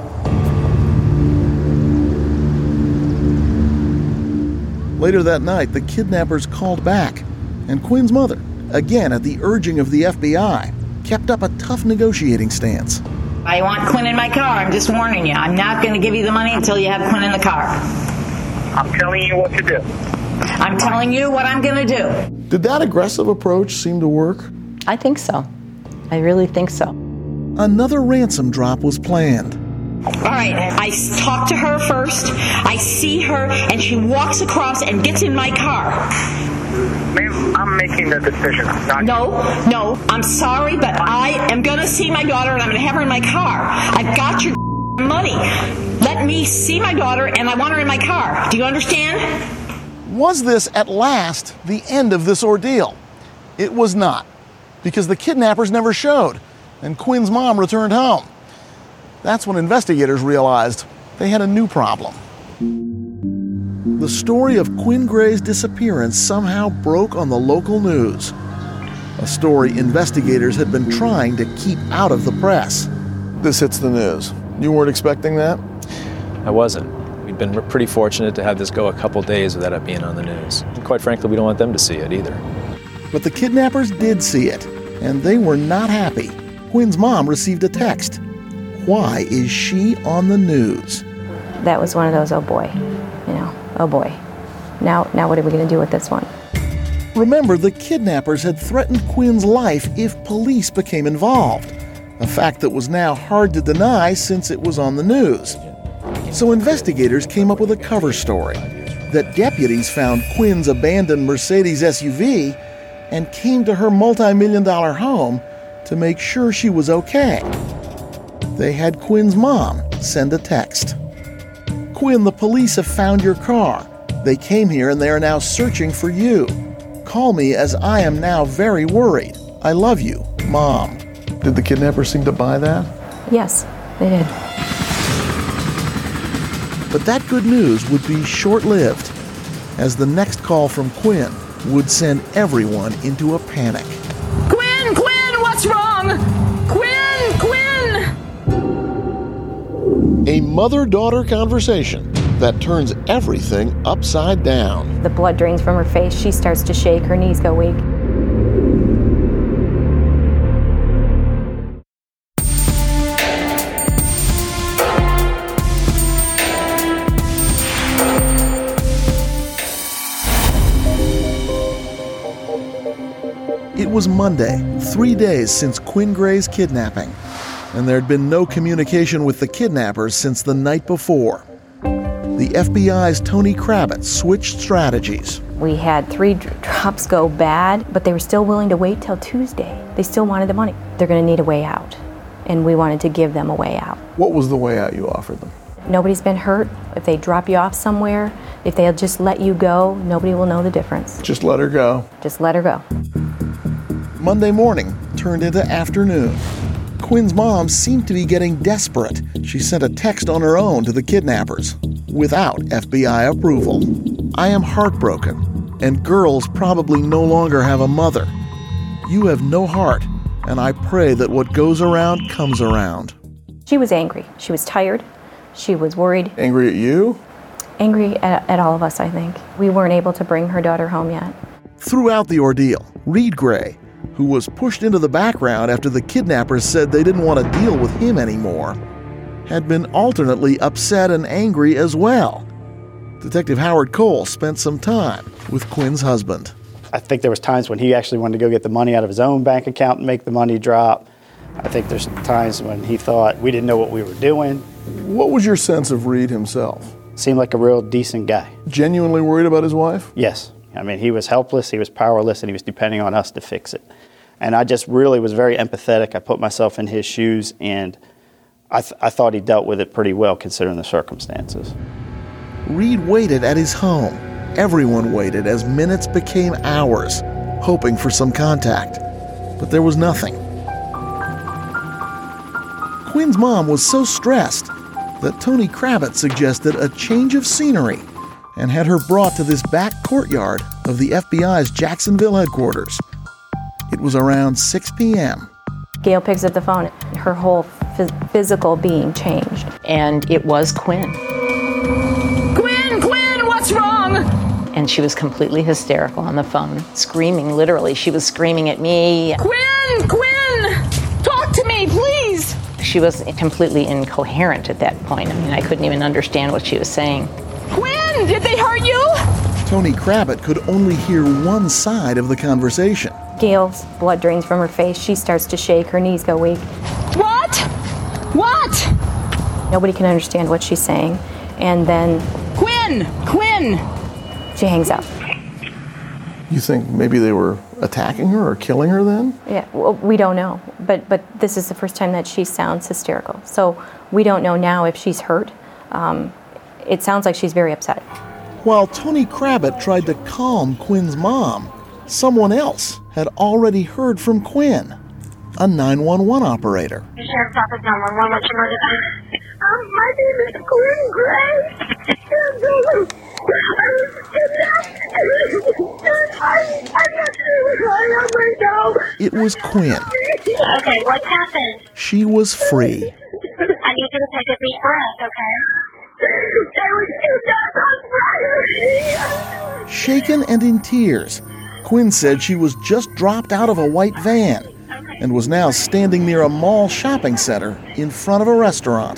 A: Later that night, the kidnappers called back, and Quinn's mother, again at the urging of the FBI, kept up a tough negotiating stance.
N: I want Quinn in my car. I'm just warning you. I'm not going to give you the money until you have Quinn in the car.
B: I'm telling you what to do.
N: I'm telling you what I'm going to do.
A: Did that aggressive approach seem to work?
H: I think so. I really think so.
A: Another ransom drop was planned.
N: All right, I talk to her first. I see her, and she walks across and gets in my car.
B: Ma'am, I'm making the decision.
N: No, I'm sorry, but I am going to see my daughter, and I'm going to have her in my car. I've got your money. Let me see my daughter, and I want her in my car. Do you understand?
A: Was this, at last, the end of this ordeal? It was not, because the kidnappers never showed, and Quinn's mom returned home. That's when investigators realized they had a new problem. The story of Quinn Gray's disappearance somehow broke on the local news. A story investigators had been trying to keep out of the press. This hits the news. You weren't expecting that?
L: I wasn't. We'd been pretty fortunate to have this go a couple days without it being on the news. And quite frankly, we don't want them to see it either.
A: But the kidnappers did see it, and they were not happy. Quinn's mom received a text. Why is she on the news?
K: That was one of those, oh boy, oh boy. Now what are we going to do with this one?
A: Remember, the kidnappers had threatened Quinn's life if police became involved, a fact that was now hard to deny since it was on the news. So investigators came up with a cover story that deputies found Quinn's abandoned Mercedes SUV and came to her multi-million-dollar home to make sure she was okay. They had Quinn's mom send a text. "Quinn, the police have found your car. They came here and they are now searching for you. Call me as I am now very worried. I love you, Mom." Did the kidnappers seem to buy that?
K: Yes, they did.
A: But that good news would be short-lived, as the next call from Quinn would send everyone into a panic.
N: Quinn! Quinn! What's wrong? Quinn! Quinn!
A: A mother-daughter conversation that turns everything upside down.
K: The blood drains from her face. She starts to shake. Her knees go weak.
A: It was Monday, 3 days since Quinn Gray's kidnapping, and there had been no communication with the kidnappers since the night before. The FBI's Tony Kravitz switched strategies.
K: We had 3 drops go bad, but they were still willing to wait till Tuesday. They still wanted the money. They're going to need a way out, and we wanted to give them a way out.
A: What was the way out you offered them?
K: Nobody's been hurt. If they drop you off somewhere, if they'll just let you go, nobody will know the difference.
A: Just let her go.
K: Just let her go.
A: Monday morning turned into afternoon. Quinn's mom seemed to be getting desperate. She sent a text on her own to the kidnappers, without FBI approval. "I am heartbroken, and girls probably no longer have a mother. You have no heart, and I pray that what goes around comes around."
K: She was angry. She was tired. She was worried.
A: Angry at you?
K: Angry at all of us, I think. We weren't able to bring her daughter home yet.
A: Throughout the ordeal, Reed Gray, who was pushed into the background after the kidnappers said they didn't want to deal with him anymore, had been alternately upset and angry as well. Detective Howard Cole spent some time with Quinn's husband.
M: I think there was times when he actually wanted to go get the money out of his own bank account and make the money drop. I think there's times when he thought we didn't know what we were doing.
A: What was your sense of Reed himself?
M: Seemed like a real decent guy.
A: Genuinely worried about his wife?
M: Yes. I mean, he was helpless, he was powerless, and he was depending on us to fix it. And I just really was very empathetic. I put myself in his shoes, and I thought he dealt with it pretty well considering the circumstances.
A: Reed waited at his home. Everyone waited as minutes became hours, hoping for some contact. But there was nothing. Quinn's mom was so stressed that Tony Kravitz suggested a change of scenery and had her brought to this back courtyard of the FBI's Jacksonville headquarters. It was around 6 p.m.
K: Gail picks up the phone. Her whole physical being changed.
H: And it was Quinn.
N: Quinn! Quinn! What's wrong?
H: And she was completely hysterical on the phone, screaming, literally. She was screaming at me.
N: Quinn! Quinn! Talk to me, please!
H: She was completely incoherent at that point. I mean, I couldn't even understand what she was saying.
N: Quinn! Did they hurt you?
A: Tony Kravitz could only hear one side of the conversation.
K: Gail's blood drains from her face. She starts to shake. Her knees go weak.
N: What? What?
K: Nobody can understand what she's saying. And then...
N: Quinn! Quinn!
K: She hangs up.
A: You think maybe they were attacking her or killing her then?
K: Yeah, well, we don't know. But this is the first time that she sounds hysterical. So we don't know now if she's hurt. It sounds like she's very upset.
A: While Tony Kravitz tried to calm Quinn's mom, someone else had already heard from Quinn, a 911 operator.
F: Sheriff's Office 911, what's your emergency? My name is Quinn Gray.
A: It was Quinn.
F: Okay, what's happened?
A: She was free.
F: I need you to take a deep breath, okay?
A: Shaken and in tears, Quinn said she was just dropped out of a white van and was now standing near a mall shopping center in front of a restaurant.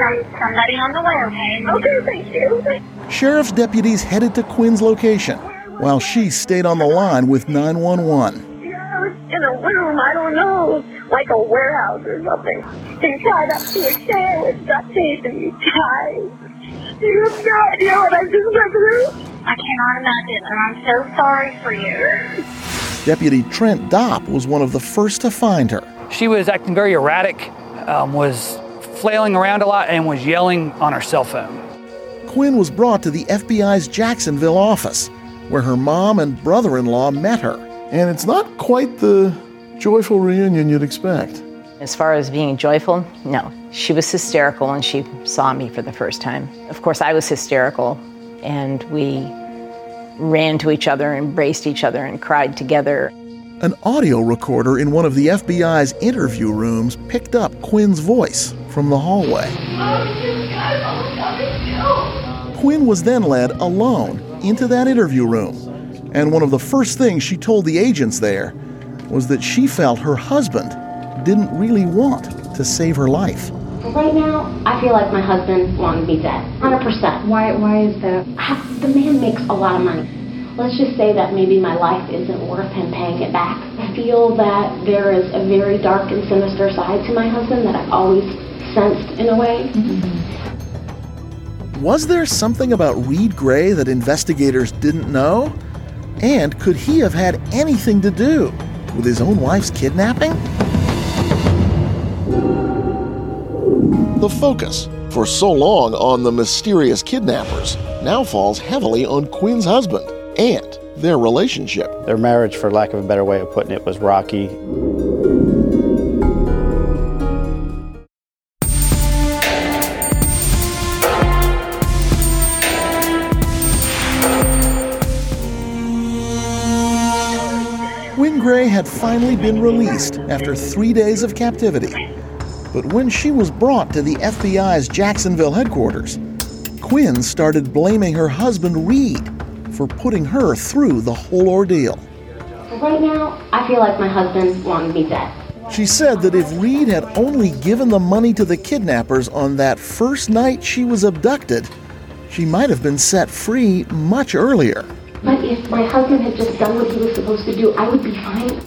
F: Somebody on the way, okay? Okay, thank you.
A: Sheriff's deputies headed to Quinn's location, while she stayed on the line with 911.
F: I was in a room, I don't know, like a warehouse or something. He tied up to a chair with duct tape and he tied. You have no idea what I just went through. I cannot imagine, and I'm so sorry for you.
A: Deputy Trent Dopp was one of the first to find her.
O: She was acting very erratic, was flailing around a lot, and was yelling on her cell phone.
A: Quinn was brought to the FBI's Jacksonville office, where her mom and brother-in-law met her. And it's not quite the joyful reunion you'd expect.
H: As far as being joyful, no. She was hysterical when she saw me for the first time. Of course, I was hysterical, and we ran to each other, embraced each other, and cried together.
A: An audio recorder in one of the FBI's interview rooms picked up Quinn's voice from the hallway. Quinn was then led alone into that interview room, and one of the first things she told the agents there was that she felt her husband didn't really want to save her life.
R: Right now, I feel like my husband wanted me dead, 100%. Why is that? The man makes a lot of money. Let's just say that maybe my life isn't worth him paying it back. I feel that there is a very dark and sinister side to my husband that I've always sensed in a way.
A: Was there something about Reed Gray that investigators didn't know? And could he have had anything to do with his own wife's kidnapping? The focus, for so long on the mysterious kidnappers, now falls heavily on Quinn's husband and their relationship.
M: Their marriage, for lack of a better way of putting it, was rocky.
A: Quinn Gray had finally been released after 3 days of captivity. But when she was brought to the FBI's Jacksonville headquarters, Quinn started blaming her husband Reed for putting her through the whole ordeal.
R: Right now, I feel like my husband wanted me dead.
A: She said that if Reed had only given the money to the kidnappers on that first night she was abducted, she might have been set free much earlier.
R: But if my husband had just done what he was supposed to do, I would be fine.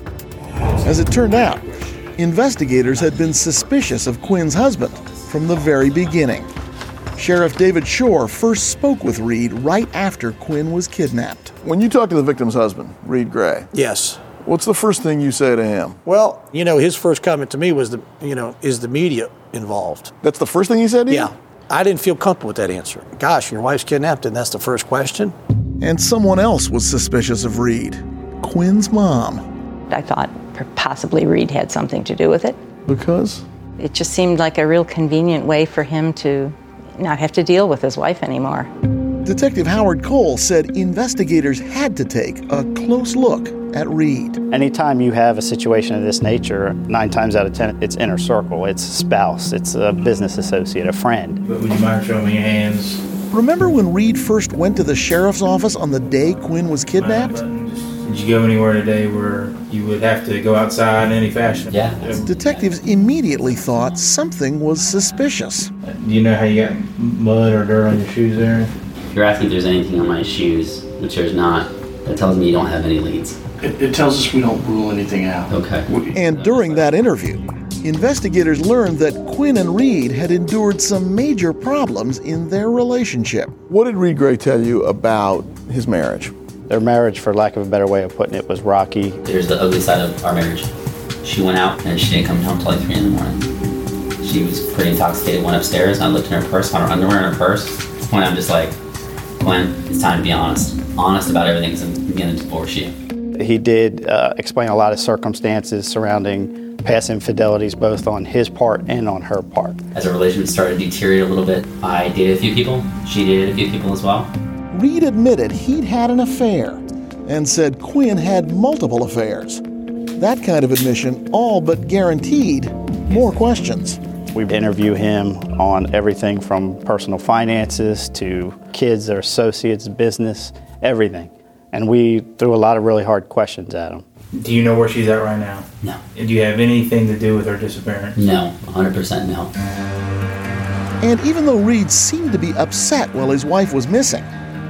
A: As it turned out, investigators had been suspicious of Quinn's husband from the very beginning. Sheriff David Shore first spoke with Reed right after Quinn was kidnapped. When you talk to the victim's husband, Reed Gray.
D: Yes.
A: What's the first thing you say to him?
D: Well, his first comment to me was, is the media involved?
A: That's the first thing he said to you?
D: Yeah. I didn't feel comfortable with that answer. Gosh, your wife's kidnapped, and that's the first question?
A: And someone else was suspicious of Reed, Quinn's mom.
H: I thought possibly Reed had something to do with it.
A: Because?
H: It just seemed like a real convenient way for him to not have to deal with his wife anymore.
A: Detective Howard Cole said investigators had to take a close look at Reed.
M: Anytime you have a situation of this nature, 9 times out of 10, it's inner circle, it's a spouse, it's a business associate, a friend.
J: But would you mind showing me your hands?
A: Remember when Reed first went to the sheriff's office on the day Quinn was kidnapped?
J: Did you go anywhere today where you would have to go outside in any fashion?
E: Yeah.
A: Detectives immediately thought something was suspicious.
J: Do you know how you got mud or dirt on your shoes there?
E: If you're asking if there's anything on my shoes, which there's not, that tells me you don't have any leads.
G: It tells us we don't rule anything out.
E: Okay.
A: And during that interview, investigators learned that Quinn and Reed had endured some major problems in their relationship. What did Reed Gray tell you about his marriage?
M: Their marriage, for lack of a better way of putting it, was rocky.
E: Here's the ugly side of our marriage. She went out and she didn't come home till like 3 in the morning. She was pretty intoxicated, went upstairs, and I looked in her purse, found her underwear in her purse. At this point, I'm just like, Gwen, it's time to be honest. Honest about everything, because I'm going to divorce you.
M: He did explain a lot of circumstances surrounding past infidelities, both on his part and on her part.
E: As our relationship started to deteriorate a little bit, I dated a few people. She dated a few people as well.
A: Reed admitted he'd had an affair and said Quinn had multiple affairs. That kind of admission all but guaranteed more questions.
M: We interview him on everything from personal finances to kids or associates, business, everything. And we threw a lot of really hard questions at him.
J: Do you know where she's at right now?
E: No.
J: And do you have anything to do with her disappearance?
E: No, 100% no.
A: And even though Reed seemed to be upset while his wife was missing,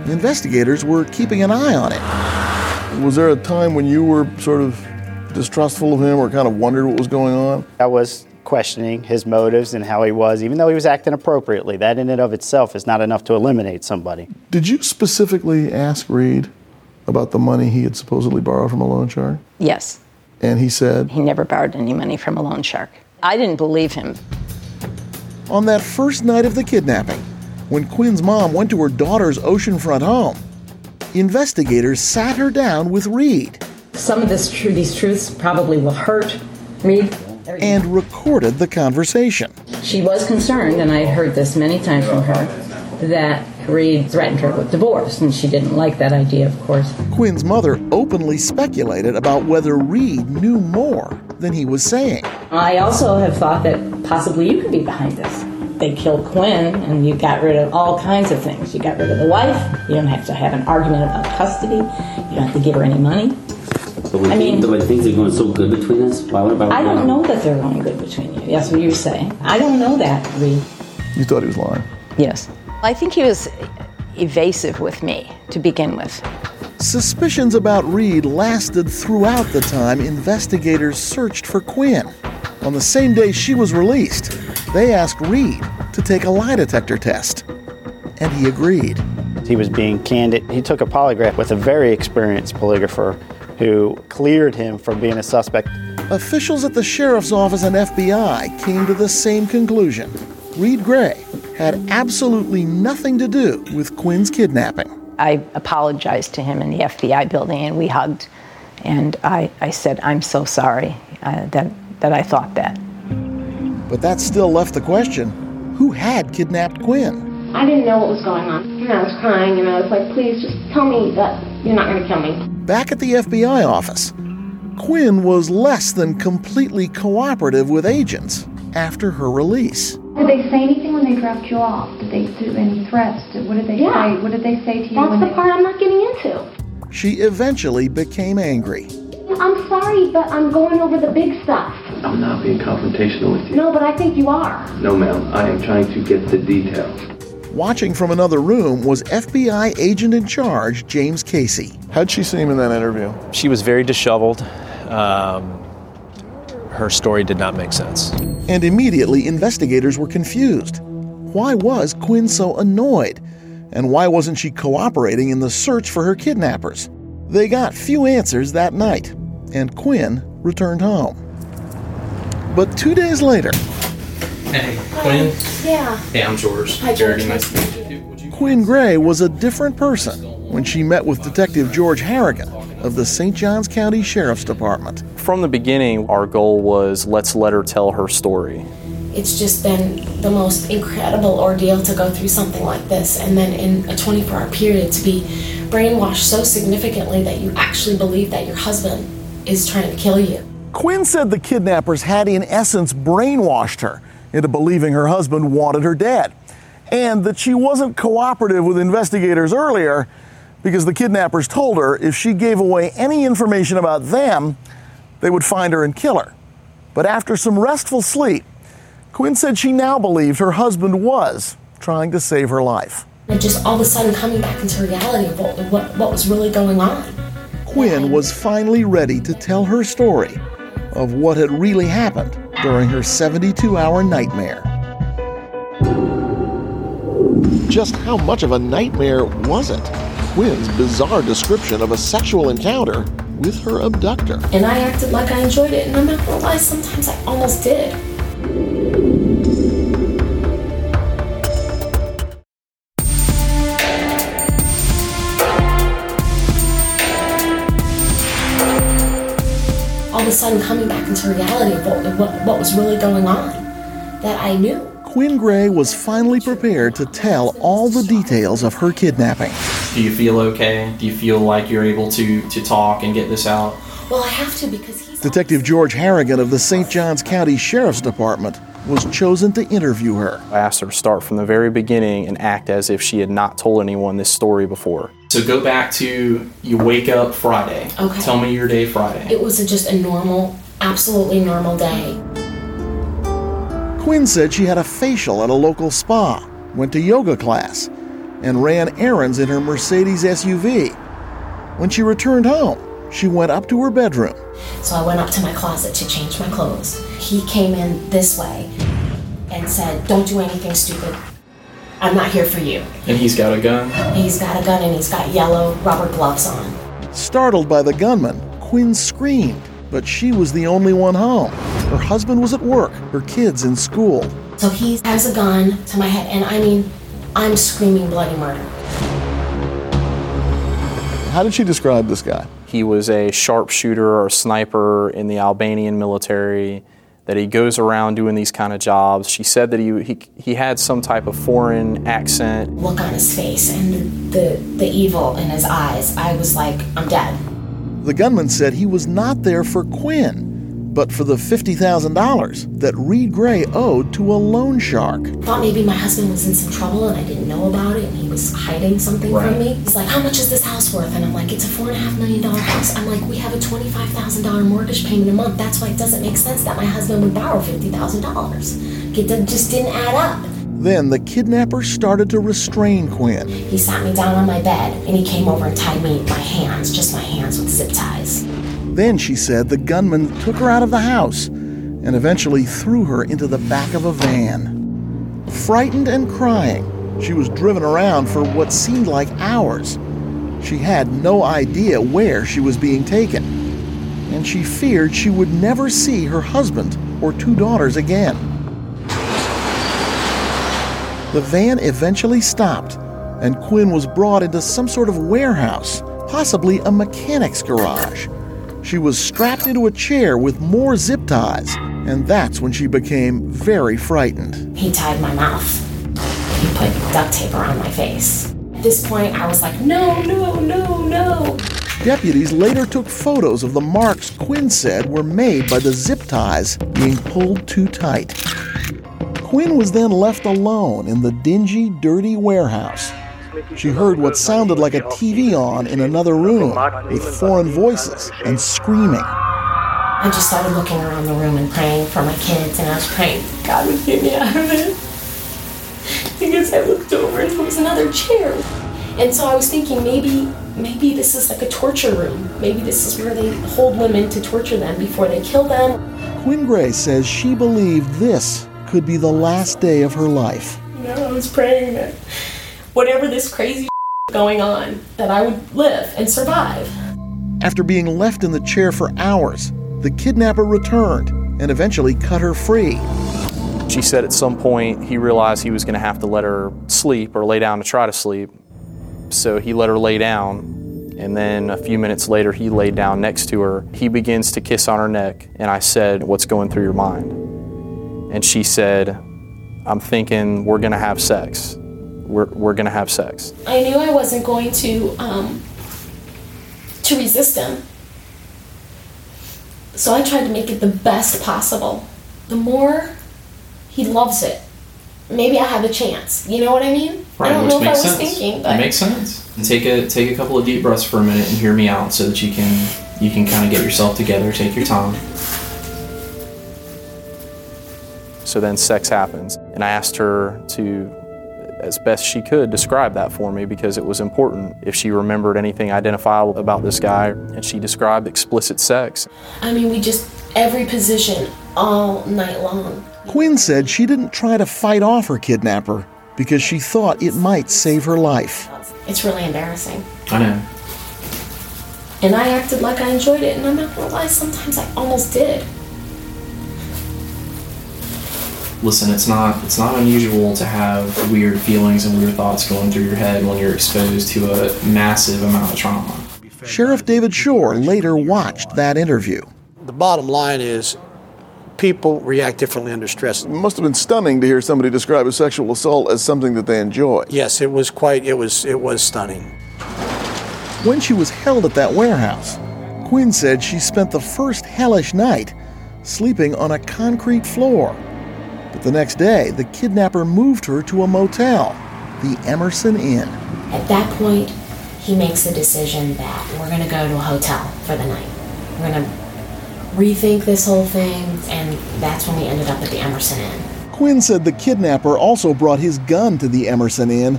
A: investigators were keeping an eye on him. Was there a time when you were sort of distrustful of him or kind of wondered what was going on?
M: I was questioning his motives and how he was, even though he was acting appropriately. That in and of itself is not enough to eliminate somebody.
A: Did you specifically ask Reed about the money he had supposedly borrowed from a loan shark?
H: Yes.
A: And he said?
H: He never borrowed any money from a loan shark. I didn't believe him.
A: On that first night of the kidnapping, when Quinn's mom went to her daughter's oceanfront home, investigators sat her down with Reed.
S: Some of these truths probably will hurt Reed.
A: And recorded the conversation.
S: She was concerned, and I had heard this many times from her, that Reed threatened her with divorce, and she didn't like that idea, of course.
A: Quinn's mother openly speculated about whether Reed knew more than he was saying.
S: I also have thought that possibly you could be behind this. They killed Quinn, and you got rid of all kinds of things. You got rid of the wife. You don't have to have an argument about custody. You don't have to give her any money.
I: But when things are going so good between us, why would
S: I don't know that they're going good between you. That's what you're saying. I don't know that, Reed.
A: You thought he was lying?
H: Yes. I think he was evasive with me to begin with.
A: Suspicions about Reed lasted throughout the time investigators searched for Quinn. On the same day she was released, they asked Reed to take a lie detector test, and he agreed.
M: He was being candid. He took a polygraph with a very experienced polygrapher who cleared him from being a suspect.
A: Officials at the sheriff's office and FBI came to the same conclusion. Reed Gray had absolutely nothing to do with Quinn's kidnapping.
H: I apologized to him in the FBI building, and we hugged. And I said, I'm so sorry that I thought that.
A: But that still left the question, who had kidnapped Quinn?
R: I didn't know what was going on. And I was crying, and I was like, please just tell me that you're not going to kill me.
A: Back at the FBI office, Quinn was less than completely cooperative with agents after her release.
T: Did they say anything when they dropped you off? Did they do any threats? What did they say? What did they say to you?
R: That's the part I'm not getting into.
A: She eventually became angry.
R: I'm sorry, but I'm going over the big stuff.
Q: I'm not being confrontational with you.
R: No, but I think you are.
Q: No, ma'am. I am trying to get the details.
A: Watching from another room was FBI agent in charge, James Casey. How'd she seem in that interview?
L: She was very disheveled. Her story did not make sense.
A: And immediately, investigators were confused. Why was Quinn so annoyed? And why wasn't she cooperating in the search for her kidnappers? They got few answers that night, and Quinn returned home. But 2 days later...
U: Hey, Quinn?
R: Yeah.
U: Hey, I'm George.
R: Hi, George.
U: Jerry, nice to meet you.
A: Quinn Gray was a different person when she met with Detective George Harrigan of the St. Johns County Sheriff's Department.
V: From the beginning, our goal was let's let her tell her story.
W: It's just been the most incredible ordeal to go through something like this, and then in a 24-hour period to be brainwashed so significantly that you actually believe that your husband is trying to kill you.
A: Quinn said the kidnappers had in essence brainwashed her into believing her husband wanted her dead, and that she wasn't cooperative with investigators earlier because the kidnappers told her if she gave away any information about them, they would find her and kill her. But after some restful sleep, Quinn said she now believed her husband was trying to save her life.
W: And just all of a sudden coming back into reality of what was really going on.
A: Quinn was finally ready to tell her story of what had really happened during her 72-hour nightmare. Just how much of a nightmare was it? Quinn's bizarre description of a sexual encounter with her abductor.
W: And I acted like I enjoyed it, and I'm not gonna lie, sometimes I almost did. All of a sudden coming back into reality of what was really going on, that I knew.
A: Quinn Gray was finally prepared to tell all the details of her kidnapping.
U: Do you feel okay? Do you feel like you're able to talk and get this out?
W: Well, I have to because he's...
A: Detective George Harrigan of the St. Johns County Sheriff's Department was chosen to interview her.
V: I asked her to start from the very beginning and act as if she had not told anyone this story before.
U: So go back to, you wake up Friday.
W: Okay.
U: Tell me your day Friday.
W: It was just a normal, absolutely normal day.
A: Quinn said she had a facial at a local spa, went to yoga class, and ran errands in her Mercedes SUV. When she returned home, she went up to her bedroom.
W: So I went up to my closet to change my clothes. He came in this way and said, "Don't do anything stupid. I'm not here for you."
U: And he's got a gun?
W: He's got a gun and he's got yellow rubber gloves on.
A: Startled by the gunman, Quinn screamed, but she was the only one home. Her husband was at work, her kids in school.
W: So he has a gun to my head, and I mean, I'm screaming bloody murder.
A: How did she describe this guy?
V: He was a sharpshooter or a sniper in the Albanian military, that he goes around doing these kind of jobs. She said that he had some type of foreign accent.
W: Look on his face and the evil in his eyes. I was like, I'm dead.
A: The gunman said he was not there for Quinn, but for the $50,000 that Reed Gray owed to a loan shark.
W: Thought maybe my husband was in some trouble and I didn't know about it and he was hiding something from me. He's like, "How much is this house worth?" And I'm like, "It's a $4.5 million house." I'm like, "We have a $25,000 mortgage payment a month. That's why it doesn't make sense that my husband would borrow $50,000. It just didn't add up."
A: Then the kidnapper started to restrain Quinn.
W: He sat me down on my bed and he came over and tied me my hands, just my hands with zip ties.
A: Then, she said, the gunman took her out of the house and eventually threw her into the back of a van. Frightened and crying, she was driven around for what seemed like hours. She had no idea where she was being taken, and she feared she would never see her husband or 2 daughters again. The van eventually stopped, and Quinn was brought into some sort of warehouse, possibly a mechanic's garage. She was strapped into a chair with more zip ties, and that's when she became very frightened.
W: He tied my mouth. He put duct tape around my face. At this point, I was like, "No, no, no, no."
A: Deputies later took photos of the marks Quinn said were made by the zip ties being pulled too tight. Quinn was then left alone in the dingy, dirty warehouse. She heard what sounded like a TV on in another room with foreign voices and screaming.
W: I just started looking around the room and praying for my kids, and I was praying God would get me out of it. Because I looked over and there was another chair. And so I was thinking maybe this is like a torture room. Maybe this is where they hold women to torture them before they kill them.
A: Quinn Gray says she believed this could be the last day of her life.
W: I was praying that whatever this crazy going on, that I would live and survive.
A: After being left in the chair for hours, the kidnapper returned and eventually cut her free.
V: She said at some point he realized he was going to have to let her sleep or lay down to try to sleep. So he let her lay down, and then a few minutes later he laid down next to her. He begins to kiss on her neck, and I said, "What's going through your mind?" And she said, "I'm thinking we're going to have sex. We're going to have sex."
W: I knew I wasn't going to resist him. So I tried to make it the best possible. The more he loves it, maybe I have a chance. You know what I mean?
U: Right,
W: I don't know if I was
U: sense.
W: thinking, but
U: It makes sense. And take a couple of deep breaths for a minute and hear me out so that you can kind of get yourself together, take your time.
V: So then sex happens, and I asked her to, as best she could, describe that for me because it was important if she remembered anything identifiable about this guy, and she described explicit sex.
W: I mean, we just, every position, all night long.
A: Quinn said she didn't try to fight off her kidnapper because she thought it might save her life.
W: It's really embarrassing.
U: I know.
W: And I acted like I enjoyed it, and I'm not gonna lie, sometimes I almost did.
U: Listen, it's not unusual to have weird feelings and weird thoughts going through your head when you're exposed to a massive amount of trauma.
A: Sheriff David Shore later watched that interview.
D: The bottom line is people react differently under stress.
A: It must have been stunning to hear somebody describe a sexual assault as something that they enjoy.
D: Yes, it was stunning.
A: When she was held at that warehouse, Quinn said she spent the first hellish night sleeping on a concrete floor. But the next day, the kidnapper moved her to a motel, the Emerson Inn.
W: At that point, he makes the decision that we're going to go to a hotel for the night. We're going to rethink this whole thing, and that's when we ended up at the Emerson Inn.
A: Quinn said the kidnapper also brought his gun to the Emerson Inn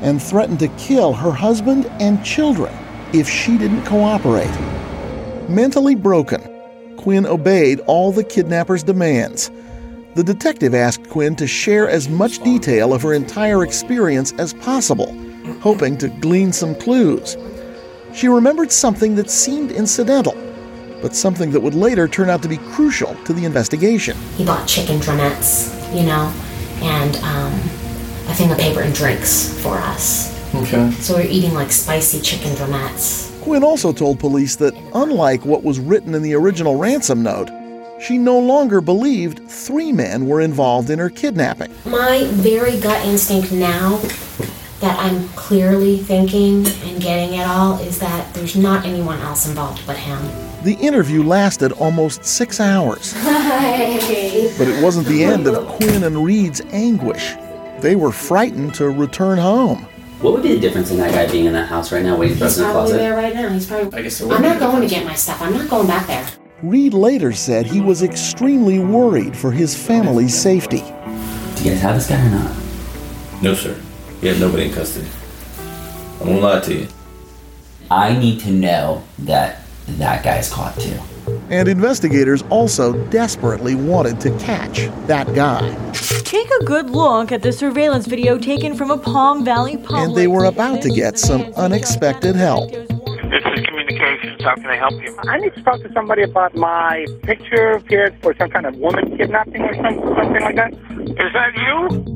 A: and threatened to kill her husband and children if she didn't cooperate. Mentally broken, Quinn obeyed all the kidnapper's demands. The detective asked Quinn to share as much detail of her entire experience as possible, hoping to glean some clues. She remembered something that seemed incidental, but something that would later turn out to be crucial to the investigation.
W: He bought chicken drumettes, and a thing of paper and drinks for us.
U: Okay.
W: So we're eating like spicy chicken drumettes.
A: Quinn also told police that, unlike what was written in the original ransom note, she no longer believed 3 men were involved in her kidnapping.
W: My very gut instinct now that I'm clearly thinking and getting it all is that there's not anyone else involved but him.
A: The interview lasted almost 6 hours.
W: Hi.
A: But it wasn't the end of Quinn and Reed's anguish. They were frightened to return home.
E: What would be the difference in that guy being in that house right now waiting for us in the closet?
W: He's probably there right now. He's probably...
U: I guess
W: I'm not going to get my stuff. I'm not going back there.
A: Reed later said he was extremely worried for his family's safety.
E: Do you guys have this guy or not?
B: No, sir. We have nobody in custody. I won't lie to you.
E: I need to know that guy's caught too.
A: And investigators also desperately wanted to catch that guy.
C: Take a good look at the surveillance video taken from a Palm Valley Publix.
A: And they were about to get some unexpected help.
P: This is communications. How can I help you? I need to talk to somebody about my picture appeared for some kind of woman kidnapping or something like that. Is that you?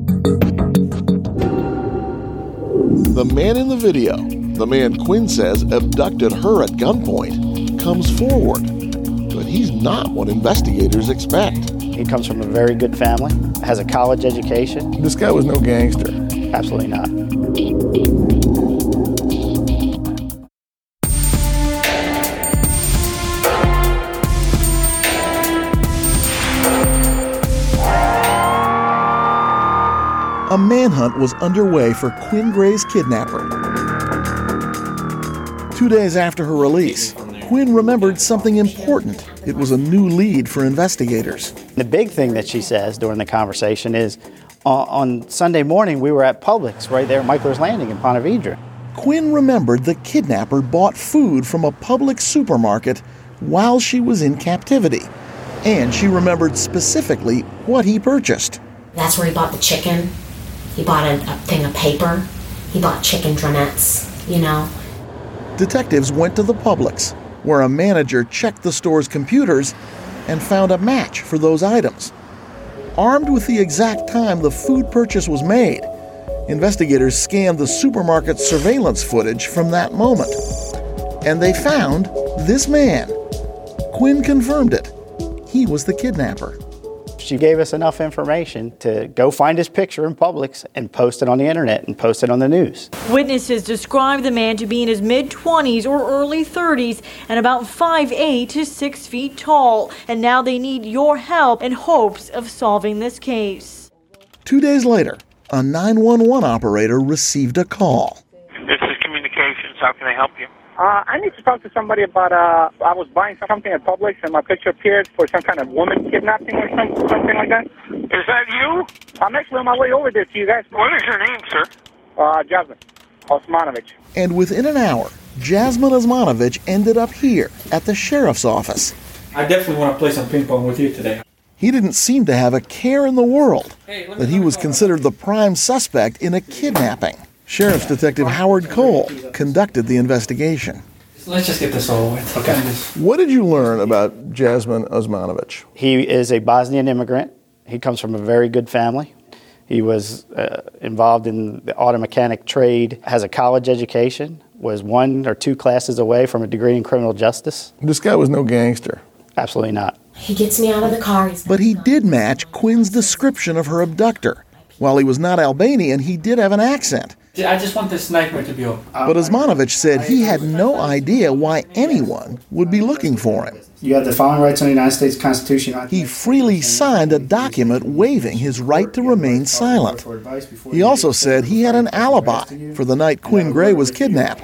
A: The man in the video, the man Quinn says abducted her at gunpoint, comes forward. But he's not what investigators expect.
M: He comes from a very good family, has a college education.
A: This guy was no gangster.
M: Absolutely not.
A: A manhunt was underway for Quinn Gray's kidnapper. 2 days after her release, Quinn remembered something important. It was a new lead for investigators.
M: The big thing that she says during the conversation is, on Sunday morning, we were at Publix right there at Michael's Landing in Ponte Vedra.
A: Quinn remembered the kidnapper bought food from a Publix supermarket while she was in captivity. And she remembered specifically what he purchased.
W: That's where he bought the chicken. He bought a thing of paper. He bought chicken drumettes,
A: Detectives went to the Publix, where a manager checked the store's computers and found a match for those items. Armed with the exact time the food purchase was made, investigators scanned the supermarket's surveillance footage from that moment. And they found this man. Quinn confirmed it. He was the kidnapper.
M: She gave us enough information to go find his picture in Publix and post it on the internet and post it on the news.
C: Witnesses describe the man to be in his mid-20s or early 30s and about 5'8" to 6 feet tall. And now they need your help in hopes of solving this case.
A: 2 days later, a 911 operator received a call.
P: This is communications. How can I help you? I need to talk to somebody about, I was buying something at Publix and my picture appeared for some kind of woman kidnapping or something like that. Is that you? I'm actually on my way over there to you guys. What is your name, sir? Jasmine Osmanovich.
A: And within an hour, Jasmine Osmanovich ended up here at the sheriff's office.
J: I definitely want to play some ping pong with you today.
A: He didn't seem to have a care in the world that he was considered the prime suspect in a kidnapping. Sheriff's Detective Howard Cole conducted the investigation.
J: Let's just get this over with.
A: Okay. What did you learn about Jasmine Osmanovich?
M: He is a Bosnian immigrant. He comes from a very good family. He was involved in the auto mechanic trade, has a college education, was 1 or 2 classes away from a degree in criminal justice.
A: This guy was no gangster.
M: Absolutely not.
W: He gets me out of the car.
A: But he did match Quinn's description of her abductor. While he was not Albanian, he did have an accent.
J: I just want this nightmare to be over.
A: But Osmanovich said he had no idea why anyone would be looking for him.
X: You have the following rights under the United States Constitution.
A: He freely signed a document waiving his right to remain silent. He also said he had an alibi for the night Quinn Gray was kidnapped.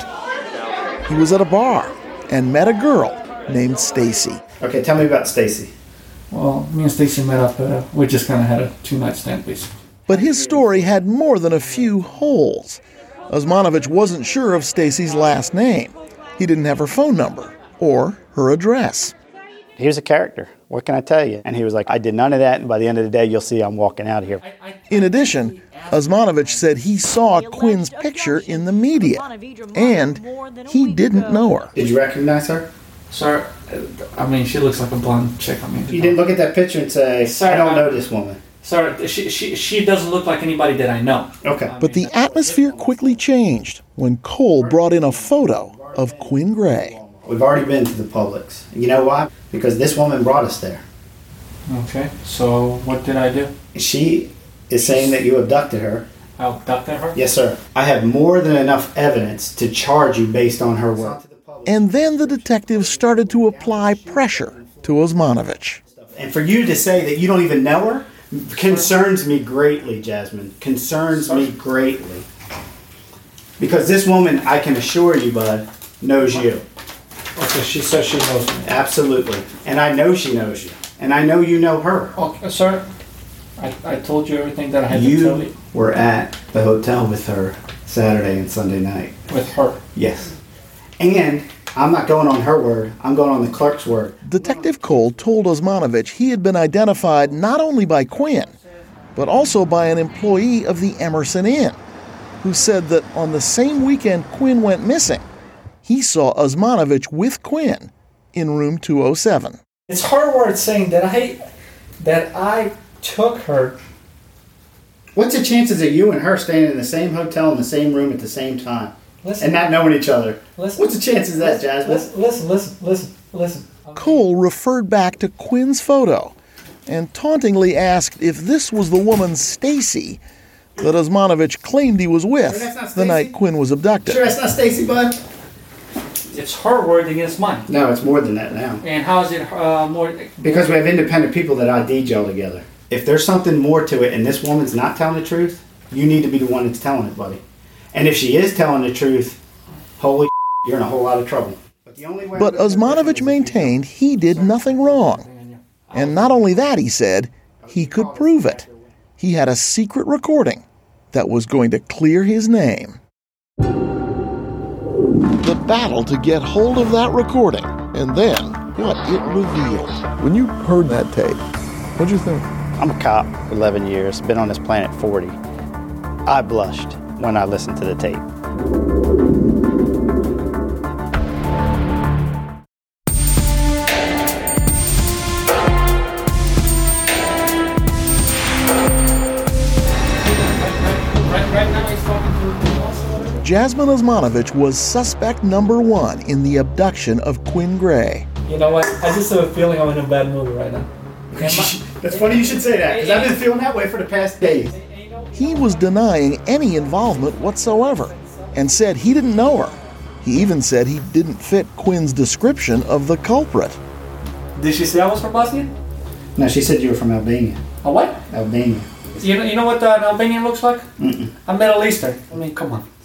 A: He was at a bar and met a girl named Stacy.
X: Okay, tell me about Stacy.
J: Well, me and Stacy met up. We just kind of had a 2-night stand, basically.
A: But his story had more than a few holes. Osmanovich wasn't sure of Stacy's last name. He didn't have her phone number or her address.
M: He was a character. What can I tell you? And he was like, I did none of that, and by the end of the day, you'll see I'm walking out of here.
A: In addition, Osmanovich said he saw Quinn's picture in the media, and he didn't know her.
X: Did you recognize her?
F: Sir, I mean, she looks like a blonde chick. I mean,
X: You didn't look at that picture and say,
F: Sir,
X: I don't know this woman.
F: Sir, she doesn't look like anybody that I know.
X: Okay.
A: But the atmosphere quickly changed when Cole brought in a photo of Quinn Gray.
X: We've already been to the Publix. You know why? Because this woman brought us there.
F: Okay, so what did I do?
X: She is saying that you abducted her.
F: I abducted her?
X: Yes, sir. I have more than enough evidence to charge you based on her word.
A: And then the detectives started to apply pressure to Osmanovich.
X: And for you to say that you don't even know her concerns me greatly, Jasmine. Concerns me greatly. Because this woman, I can assure you, bud, knows you.
F: Okay, she says she knows me.
X: Absolutely. And I know she knows you. And I know you know her.
F: Okay, sir, I told you everything that I had to tell you.
X: You were at the hotel with her Saturday and Sunday night.
F: With her?
X: Yes. And I'm not going on her word. I'm going on the clerk's word.
A: Detective Cole told Osmanovich he had been identified not only by Quinn, but also by an employee of the Emerson Inn, who said that on the same weekend Quinn went missing, he saw Osmanovich with Quinn in room 207.
F: It's her word saying that I took her.
X: What's the chances of you and her staying in the same hotel in the same room at the same time?
F: Listen,
X: and not knowing each other?
F: Listen,
X: what's the chances of that, Jasmine?
F: Listen.
A: Cole referred back to Quinn's photo and tauntingly asked if this was the woman Stacy that Osmanovich claimed he was with the night Quinn was abducted.
X: Sure that's not Stacy, bud?
F: It's her word against mine.
X: No, it's more than that now.
F: And how is it more?
X: Because we have independent people that ID'd y'all together. If there's something more to it and this woman's not telling the truth, you need to be the one that's telling it, buddy. And if she is telling the truth, holy you're in a whole lot of trouble.
A: But Osmanovich maintained he did nothing wrong. And not only that, he said, he could prove it. He had a secret recording that was going to clear his name. The battle to get hold of that recording, and then what it revealed. When you heard that tape, what'd you think?
M: I'm a cop, 11 years, been on this planet 40. I blushed when I listened to the tape.
A: Jasmine Osmanovich was suspect number one in the abduction of Quinn Gray.
F: You know what? I just have a feeling I'm in a bad mood right now.
X: That's funny you should say that, because I've been feeling that way for the past days.
A: He was denying any involvement whatsoever and said he didn't know her. He even said he didn't fit Quinn's description of the culprit.
F: Did she say I was from Bosnia?
X: No, she said you were from Albania.
F: A what?
X: Albania.
F: You know what an Albanian looks like?
X: Mm-mm.
F: A Middle Eastern. I mean, come on.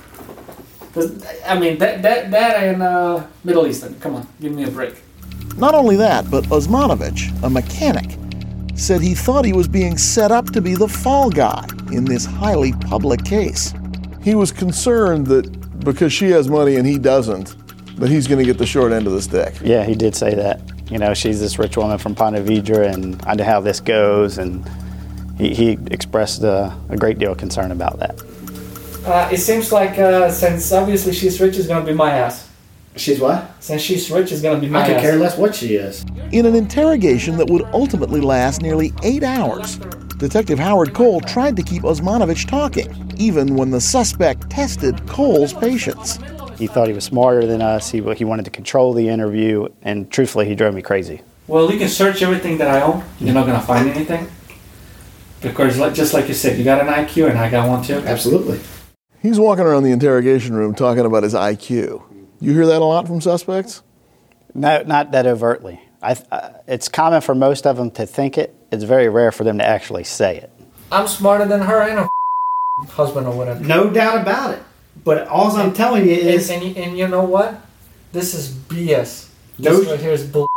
F: I mean, that and Middle Eastern. Come on, give me a break.
A: Not only that, but Osmanovich, a mechanic, said he thought he was being set up to be the fall guy in this highly public case. He was concerned that because she has money and he doesn't, that he's going to get the short end of the stick.
M: Yeah, he did say that. You know, she's this rich woman from Ponte Vedra, and I know how this goes, and he expressed a great deal of concern about that.
F: It seems like since obviously she's rich, is going to be my ass.
X: She's what?
F: Since she's rich, is going to be my ass.
X: I could care less what she is.
A: In an interrogation that would ultimately last nearly 8 hours, Detective Howard Cole tried to keep Osmanovich talking, even when the suspect tested Cole's patience.
M: He thought he was smarter than us. He wanted to control the interview, and truthfully, he drove me crazy.
F: Well, you can search everything that I own. You're not going to find anything. Because just like you said, you got an IQ and I got one too.
X: Absolutely.
A: He's walking around the interrogation room talking about his IQ. You hear that a lot from suspects?
M: No, not that overtly. It's common for most of them to think it. It's very rare for them to actually say it.
F: I'm smarter than her and her husband or whatever.
X: No doubt about it. But all I'm telling you is...
F: And you know what? This is BS.
X: No.
F: This right here is bull.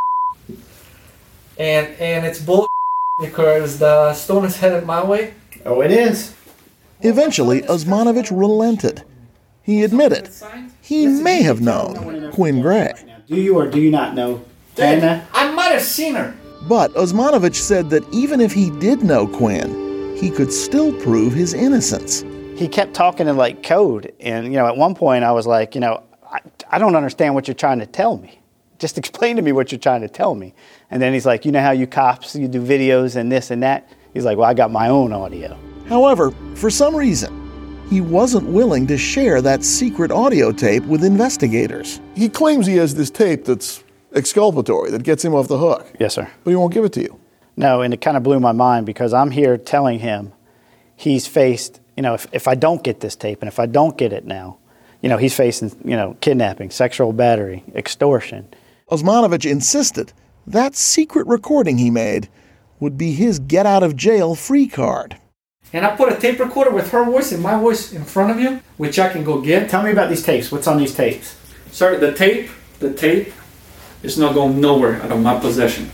F: And it's bull because the stone is headed my way.
X: Oh, it is.
A: Eventually, Osmanovich relented He admitted he may have known Quinn Gray.
X: Do you or do you not know Tana?
F: I might have seen her.
A: But Osmanovich said that even if he did know Quinn, he could still prove his innocence.
M: He kept talking in like code. And, at one point I was like, I don't understand what you're trying to tell me. Just explain to me what you're trying to tell me. And then he's like, you know how you cops, you do videos and this and that? He's like, well, I got my own audio.
A: However, for some reason, he wasn't willing to share that secret audio tape with investigators. He claims he has this tape that's exculpatory, that gets him off the hook.
M: Yes, sir.
A: But he won't give it to you.
M: No, and it kind of blew my mind because I'm here telling him he's faced, if I don't get this tape and if I don't get it now, he's facing, kidnapping, sexual battery, extortion.
A: Osmanovich insisted that secret recording he made would be his get-out-of-jail-free card.
F: And I put a tape recorder with her voice and my voice in front of you, which I can go get.
X: Tell me about these tapes. What's on these tapes?
F: Sir, the tape is not going nowhere out of my possession,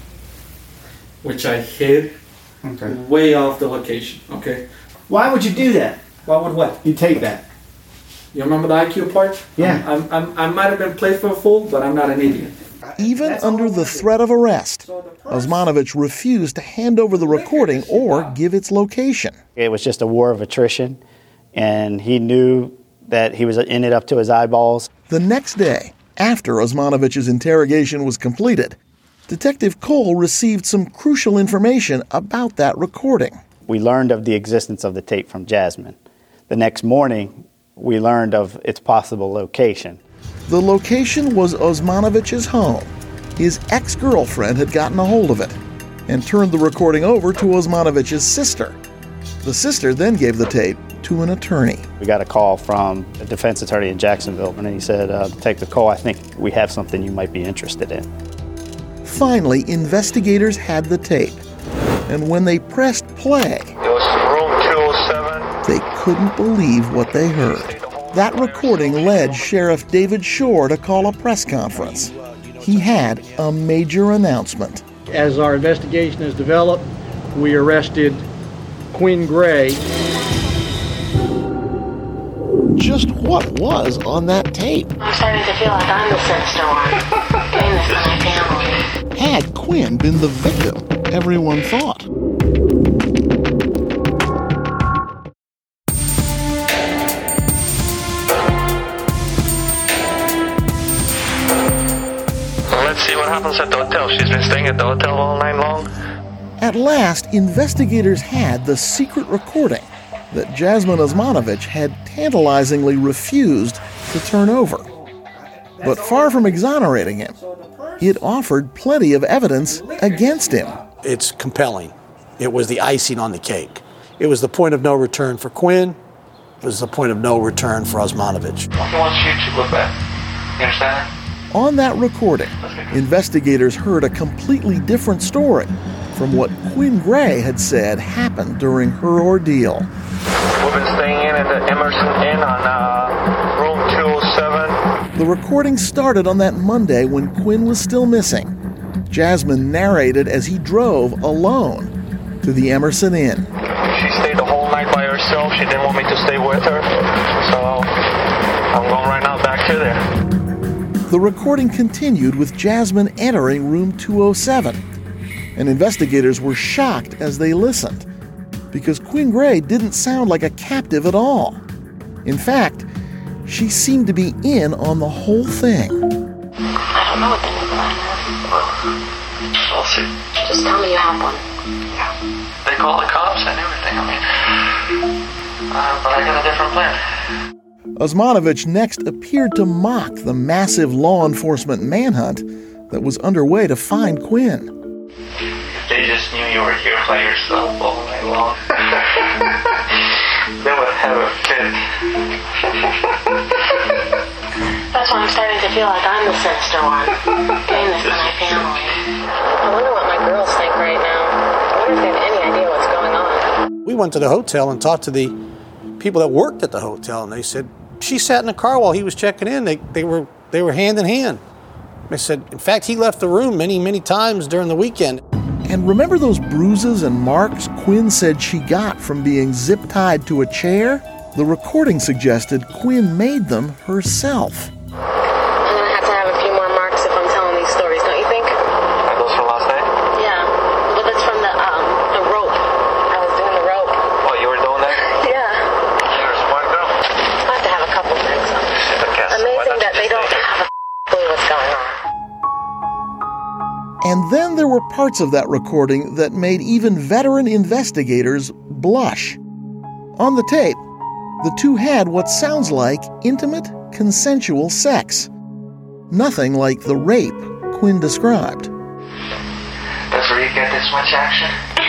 F: which I hid way off the location, okay?
X: Why would you do that?
F: Why would what?
X: You take that.
F: You remember the IQ part?
X: Yeah.
F: I might have been played for a fool, but I'm not an idiot.
A: Even under the threat of arrest, Osmanovich refused to hand over the recording or give its location.
M: It was just a war of attrition, and he knew that he was in it up to his eyeballs.
A: The next day, after Osmanovich's interrogation was completed, Detective Cole received some crucial information about that recording.
M: We learned of the existence of the tape from Jasmine. The next morning, we learned of its possible location.
A: The location was Osmanovich's home. His ex-girlfriend had gotten a hold of it and turned the recording over to Osmanovich's sister. The sister then gave the tape to an attorney.
M: We got a call from a defense attorney in Jacksonville, and he said, Detective Cole, I think we have something you might be interested in.
A: Finally, investigators had the tape, and when they pressed play,
G: it was room 207.
A: They couldn't believe what they heard. That recording led Sheriff David Shore to call a press conference. He had a major announcement.
K: As our investigation has developed, we arrested Quinn Gray.
A: Just what was on that tape?
W: I'm starting to feel like I'm the sinister one. Doing this to my family.
A: Had Quinn been the victim everyone thought?
G: Let's see what happens at the hotel. She's been staying at the hotel all night long.
A: At last, investigators had the secret recording that Jasmine Osmanovich had tantalizingly refused to turn over. But far from exonerating him, it offered plenty of evidence against him.
D: It's compelling. It was the icing on the cake. It was the point of no return for Quinn. It was the point of no return for Osmanovich.
G: He wants you to look back. You understand?
A: On that recording, investigators heard a completely different story from what Quinn Gray had said happened during her ordeal.
G: We've been staying in at the Emerson Inn on room 207.
A: The recording started on that Monday when Quinn was still missing. Jasmine narrated as he drove alone to the Emerson Inn.
G: She stayed the whole night by herself. She didn't want me to stay with her. So I'm going right now back to there.
A: The recording continued with Jasmine entering room 207, and investigators were shocked as they listened, because Quinn Gray didn't sound like a captive at all. In fact, she seemed to be in on the whole thing.
W: I don't know what the new plan is.
G: We'll see.
W: Just tell me you have one.
G: They call the cops and everything. But I got a different plan.
A: Osmanovich next appeared to mock the massive law enforcement manhunt that was underway to find Quinn.
G: They just knew you were here by yourself all night long. They would have a fit.
W: That's why I'm starting to feel like I'm the sinister one. Doing this to my family. I wonder what my girls think right now. I wonder if they have any idea what's going on.
D: We went to the hotel and talked to the people that worked at the hotel, and they said she sat in the car while he was checking in. They were hand in hand. They said, in fact, he left the room many times during the weekend.
A: And remember those bruises and marks Quinn said she got from being zip-tied to a chair? The recording suggested Quinn made them herself.
W: I'm gonna have to have a few more marks if I'm telling these stories, don't you think?
G: Are those from last night?
W: Yeah, but that's from the rope. I was doing the rope.
G: Oh, you were doing that?
W: Yeah.
G: You're a smart girl.
W: I have to have a couple things. Amazing that they don't have a clue what's going on.
A: And then there were parts of that recording that made even veteran investigators blush. On the tape, the two had what sounds like intimate, consensual sex. Nothing like the rape Quinn described.
G: Does Reed get this much action?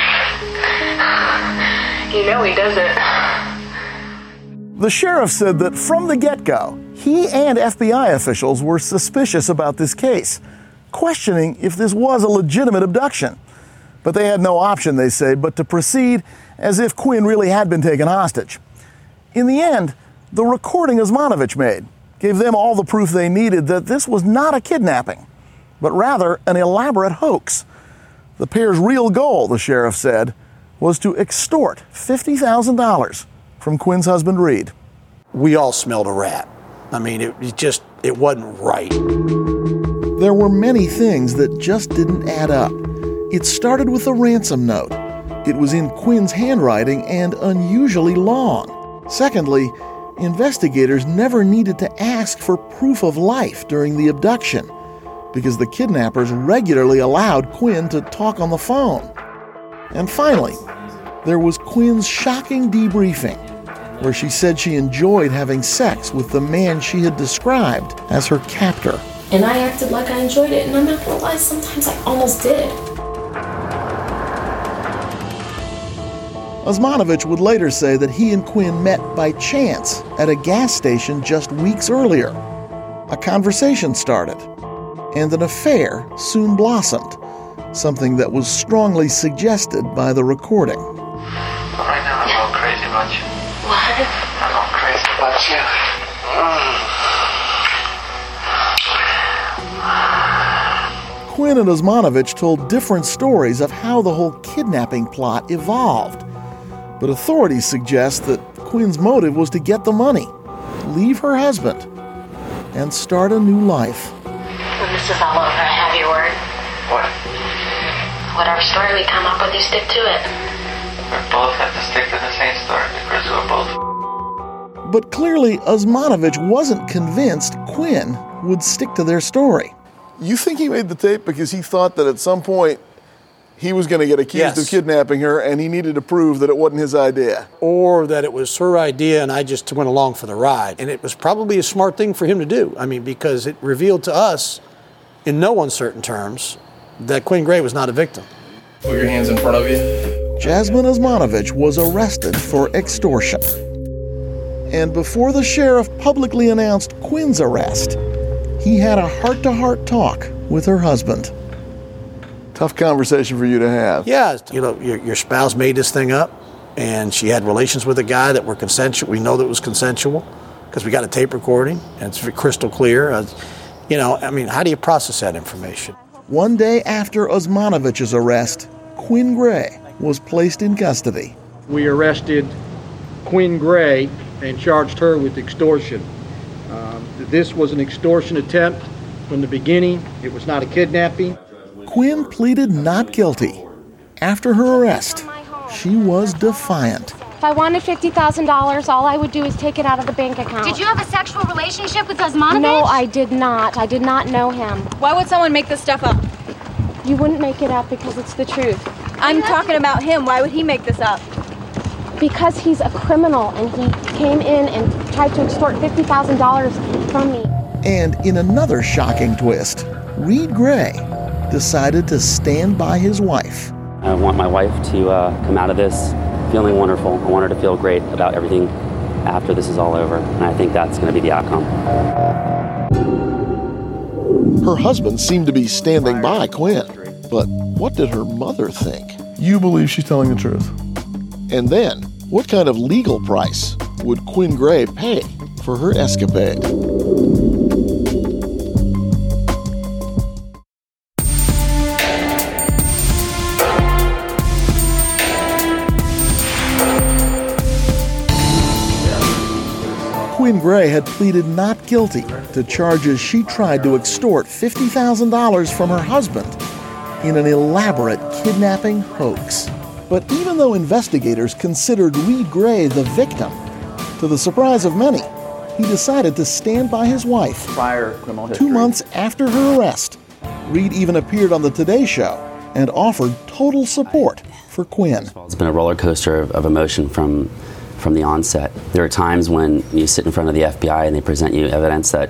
W: You know he doesn't.
A: The sheriff said that from the get-go, he and FBI officials were suspicious about this case, questioning if this was a legitimate abduction. But they had no option, they say, but to proceed as if Quinn really had been taken hostage. In the end, the recording Osmanovich made gave them all the proof they needed that this was not a kidnapping, but rather an elaborate hoax. The pair's real goal, the sheriff said, was to extort $50,000 from Quinn's husband, Reed.
D: We all smelled a rat. I mean, it wasn't right.
A: There were many things that just didn't add up. It started with a ransom note. It was in Quinn's handwriting and unusually long. Secondly, investigators never needed to ask for proof of life during the abduction because the kidnappers regularly allowed Quinn to talk on the phone. And finally, there was Quinn's shocking debriefing, where she said she enjoyed having sex with the man she had described as her captor.
W: And I acted like I enjoyed it, and I'm not gonna lie, sometimes I almost did.
A: Osmanovich would later say that he and Quinn met by chance at a gas station just weeks earlier. A conversation started, and an affair soon blossomed, something that was strongly suggested by the recording.
G: Right now I'm a little crazy about you.
W: What?
G: I'm all crazy about you.
A: Quinn and Osmanovich told different stories of how the whole kidnapping plot evolved. But authorities suggest that Quinn's motive was to get the money, leave her husband, and start a new life.
W: When this is all over, I have your word.
G: What?
W: Whatever story we come up with, you stick to it.
G: We both have to stick to the same story because we're both.
A: But clearly, Osmanovich wasn't convinced Quinn would stick to their story. You think he made the tape because he thought that at some point he was going to get accused of kidnapping her and he needed to prove that it wasn't his idea?
D: Or that it was her idea and I just went along for the ride. And it was probably a smart thing for him to do. I mean, because it revealed to us, in no uncertain terms, that Quinn Gray was not a victim.
U: Put your hands in front of you.
A: Jasmine Osmanovich was arrested for extortion. And before the sheriff publicly announced Quinn's arrest, he had a heart-to-heart talk with her husband. Tough conversation for you to have.
D: Yeah, you know, your spouse made this thing up, and she had relations with a guy that were consensual. We know that it was consensual because we got a tape recording, and it's crystal clear. You know, I mean, how do you process that information?
A: One day after Osmanovich's arrest, Quinn Gray was placed in custody.
K: We arrested Quinn Gray and charged her with extortion. This was an extortion attempt from the beginning. It was not a kidnapping.
A: Quinn pleaded not guilty. After her arrest, she was defiant.
I: If I wanted $50,000, all I would do is take it out of the bank account.
N: Did you have a sexual relationship with Osmanovich?
I: No, I did not. I did not know him.
O: Why would someone make this stuff up?
I: You wouldn't make it up because it's the truth.
O: I'm talking about him. Why would he make this up?
I: Because he's a criminal and he came in and tried to extort $50,000 from me.
A: And in another shocking twist, Reed Gray decided to stand by his wife.
S: I want my wife to come out of this feeling wonderful. I want her to feel great about everything after this is all over, and I think that's going to be the outcome.
A: Her husband seemed to be standing by Quinn, but what did her mother think? You believe she's telling the truth. And then, what kind of legal price would Quinn Gray pay for her escapade? Quinn Gray had pleaded not guilty to charges she tried to extort $50,000 from her husband in an elaborate kidnapping hoax. But even though investigators considered Reed Gray the victim, to the surprise of many, he decided to stand by his wife.
H: Prior criminal history.
A: 2 months after her arrest, Reed even appeared on the Today Show and offered total support for Quinn.
S: It's been a roller coaster of emotion from the onset. There are times when you sit in front of the FBI and they present you evidence that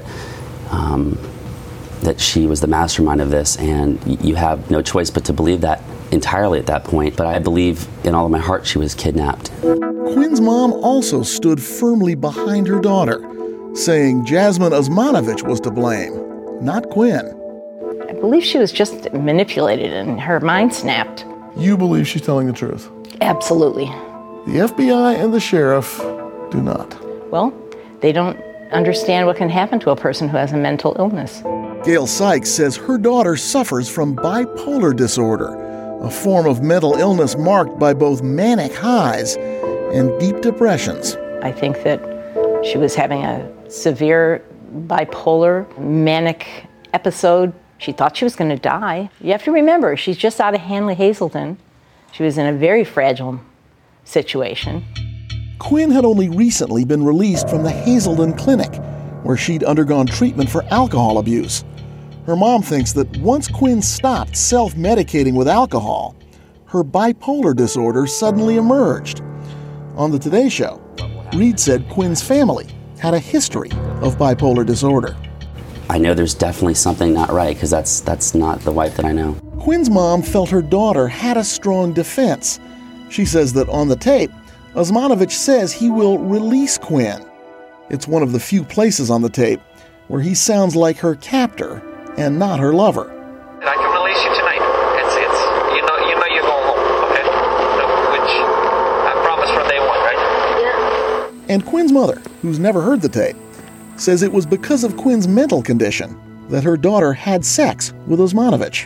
S: that she was the mastermind of this, and you have no choice but to believe that entirely at that point. But I believe in all of my heart she was kidnapped.
A: Quinn's mom also stood firmly behind her daughter, saying Jasmine Osmanovich was to blame, not Quinn.
L: I believe she was just manipulated and her mind snapped.
A: You believe she's telling the truth?
L: Absolutely.
A: The FBI and the sheriff do not.
L: Well, they don't understand what can happen to a person who has a mental illness.
A: Gail Sykes says her daughter suffers from bipolar disorder, a form of mental illness marked by both manic highs and deep depressions.
L: I think that she was having a severe bipolar manic episode. She thought she was going to die. You have to remember, she's just out of Hanley Hazleton. She was in a very fragile situation.
A: Quinn had only recently been released from the Hazleton Clinic, where she'd undergone treatment for alcohol abuse. Her mom thinks that once Quinn stopped self-medicating with alcohol, her bipolar disorder suddenly emerged. On the Today Show, Reed said Quinn's family had a history of bipolar disorder.
S: I know there's definitely something not right, because that's not the wife that I know.
A: Quinn's mom felt her daughter had a strong defense. She says that on the tape, Osmanovich says he will release Quinn. It's one of the few places on the tape where he sounds like her captor and not her lover.
G: I can release you tonight. It's you know you're going home, okay? Which I promised from day one, right?
A: Yeah. And Quinn's mother, who's never heard the tape, says it was because of Quinn's mental condition that her daughter had sex with Osmanovich.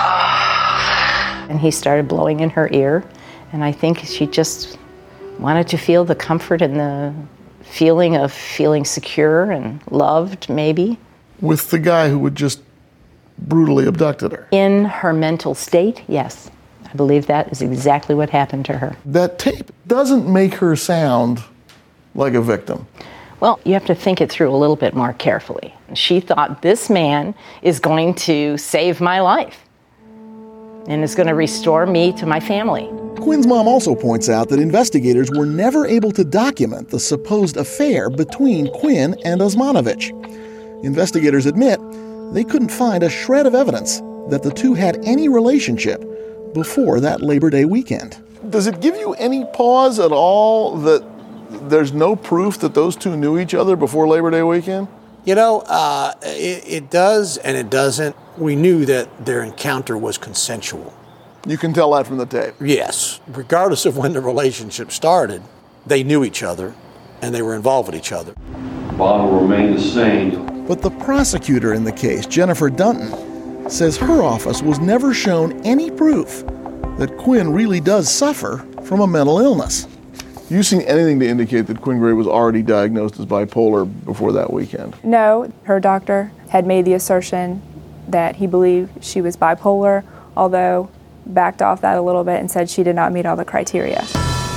L: And he started blowing in her ear, and I think she just wanted to feel the comfort and the feeling of feeling secure and loved, maybe.
A: With the guy who had just brutally abducted her.
L: In her mental state, yes. I believe that is exactly what happened to her.
A: That tape doesn't make her sound like a victim.
L: Well, you have to think it through a little bit more carefully. She thought, this man is going to save my life and is going to restore me to my family.
A: Quinn's mom also points out that investigators were never able to document the supposed affair between Quinn and Osmanovich. Investigators admit they couldn't find a shred of evidence that the two had any relationship before that Labor Day weekend. Does it give you any pause at all that there's no proof that those two knew each other before Labor Day weekend?
D: You know, it does and it doesn't. We knew that their encounter was consensual.
A: You can tell that from the tape?
D: Yes. Regardless of when the relationship started, they knew each other and they were involved with each other.
Q: Bottle remained the same.
A: But the prosecutor in the case, Jennifer Dunton, says her office was never shown any proof that Quinn really does suffer from a mental illness. You seen anything to indicate that Quinn Gray was already diagnosed as bipolar before that weekend?
T: No, her doctor had made the assertion that he believed she was bipolar, although backed off that a little bit and said she did not meet all the criteria.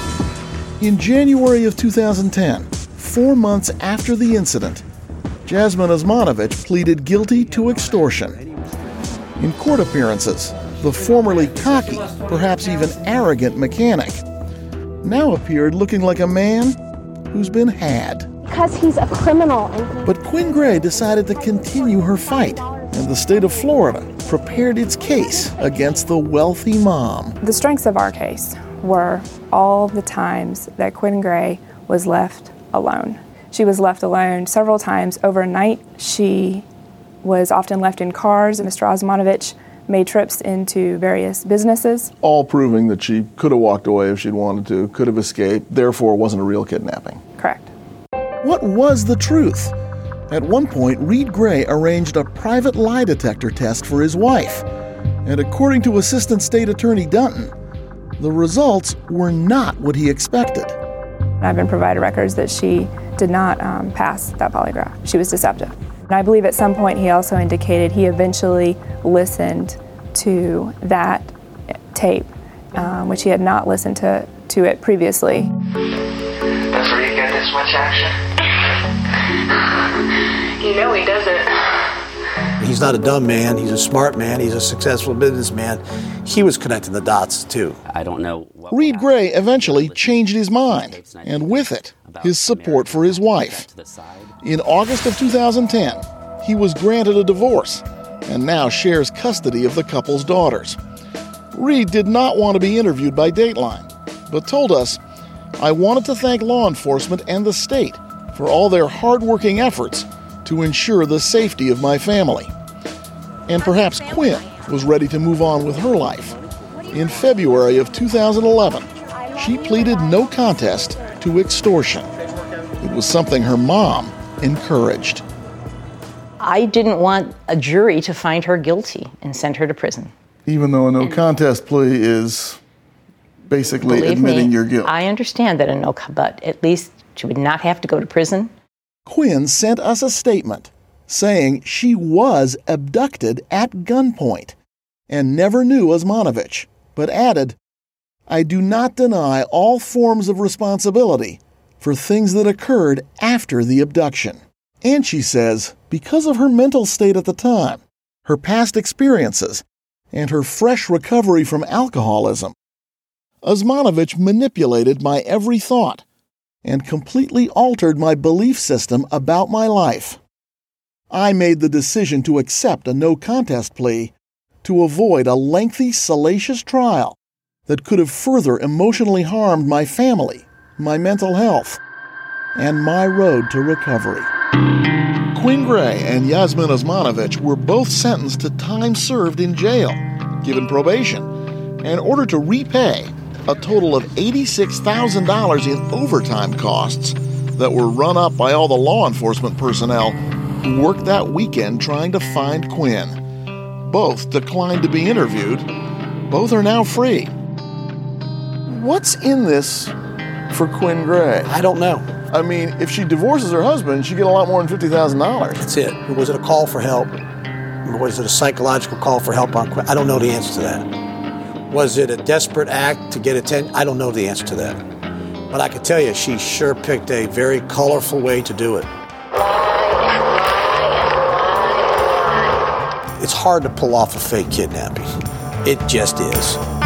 A: In January of 2010, 4 months after the incident, Jasmine Osmanovich pleaded guilty to extortion. In court appearances, the formerly cocky, perhaps even arrogant mechanic now appeared looking like a man who's been had.
I: Because he's a criminal.
A: But Quinn Gray decided to continue her fight, and the state of Florida prepared its case against the wealthy mom.
T: The strengths of our case were all the times that Quinn Gray was left alone. She was left alone several times overnight. She was often left in cars. Mr. Osmanovich made trips into various businesses.
A: All proving that she could have walked away if she'd wanted to, could have escaped, therefore wasn't a real kidnapping.
T: Correct.
A: What was the truth? At one point, Reed Gray arranged a private lie detector test for his wife. And according to Assistant State Attorney Dunton, the results were not what he expected.
T: I've been provided records that she did not pass that polygraph. She was deceptive. And I believe at some point he also indicated he eventually listened to that tape, which he had not listened to it previously.
B: That's where you get this much action? You know he doesn't.
D: He's not a dumb man. He's a smart man. He's a successful businessman. He was connecting the dots, too.
S: I don't know.
A: Reed Gray eventually changed his mind, and with it, his support for his wife. In August of 2010, he was granted a divorce and now shares custody of the couple's daughters. Reed did not want to be interviewed by Dateline, but told us, "I wanted to thank law enforcement and the state for all their hard-working efforts to ensure the safety of my family." And perhaps Quinn was ready to move on with her life. In February of 2011, she pleaded no contest to extortion. It was something her mom encouraged.
L: I didn't want a jury to find her guilty and send her to prison.
A: Even though a no contest plea is basically admitting your guilt.
L: I understand that but at least she would not have to go to prison.
A: Quinn sent us a statement saying she was abducted at gunpoint and never knew Osmanovich, but added, "I do not deny all forms of responsibility for things that occurred after the abduction." And she says, because of her mental state at the time, her past experiences, and her fresh recovery from alcoholism, Osmanovich manipulated my every thought and completely altered my belief system about my life. I made the decision to accept a no contest plea to avoid a lengthy, salacious trial that could have further emotionally harmed my family, my mental health, and my road to recovery. Quinn Gray and Yasmin Osmanovich were both sentenced to time served in jail, given probation, in order to repay a total of $86,000 in overtime costs that were run up by all the law enforcement personnel who worked that weekend trying to find Quinn. Both declined to be interviewed. Both are now free. What's in this for Quinn Gray?
D: I don't know.
A: I mean, if she divorces her husband, she'd get a lot more than $50,000.
D: That's it. Was it a call for help? Was it a psychological call for help on Quinn? I don't know the answer to that. Was it a desperate act to get attention? I don't know the answer to that. But I can tell you, she sure picked a very colorful way to do it. It's hard to pull off a fake kidnapping. It just is.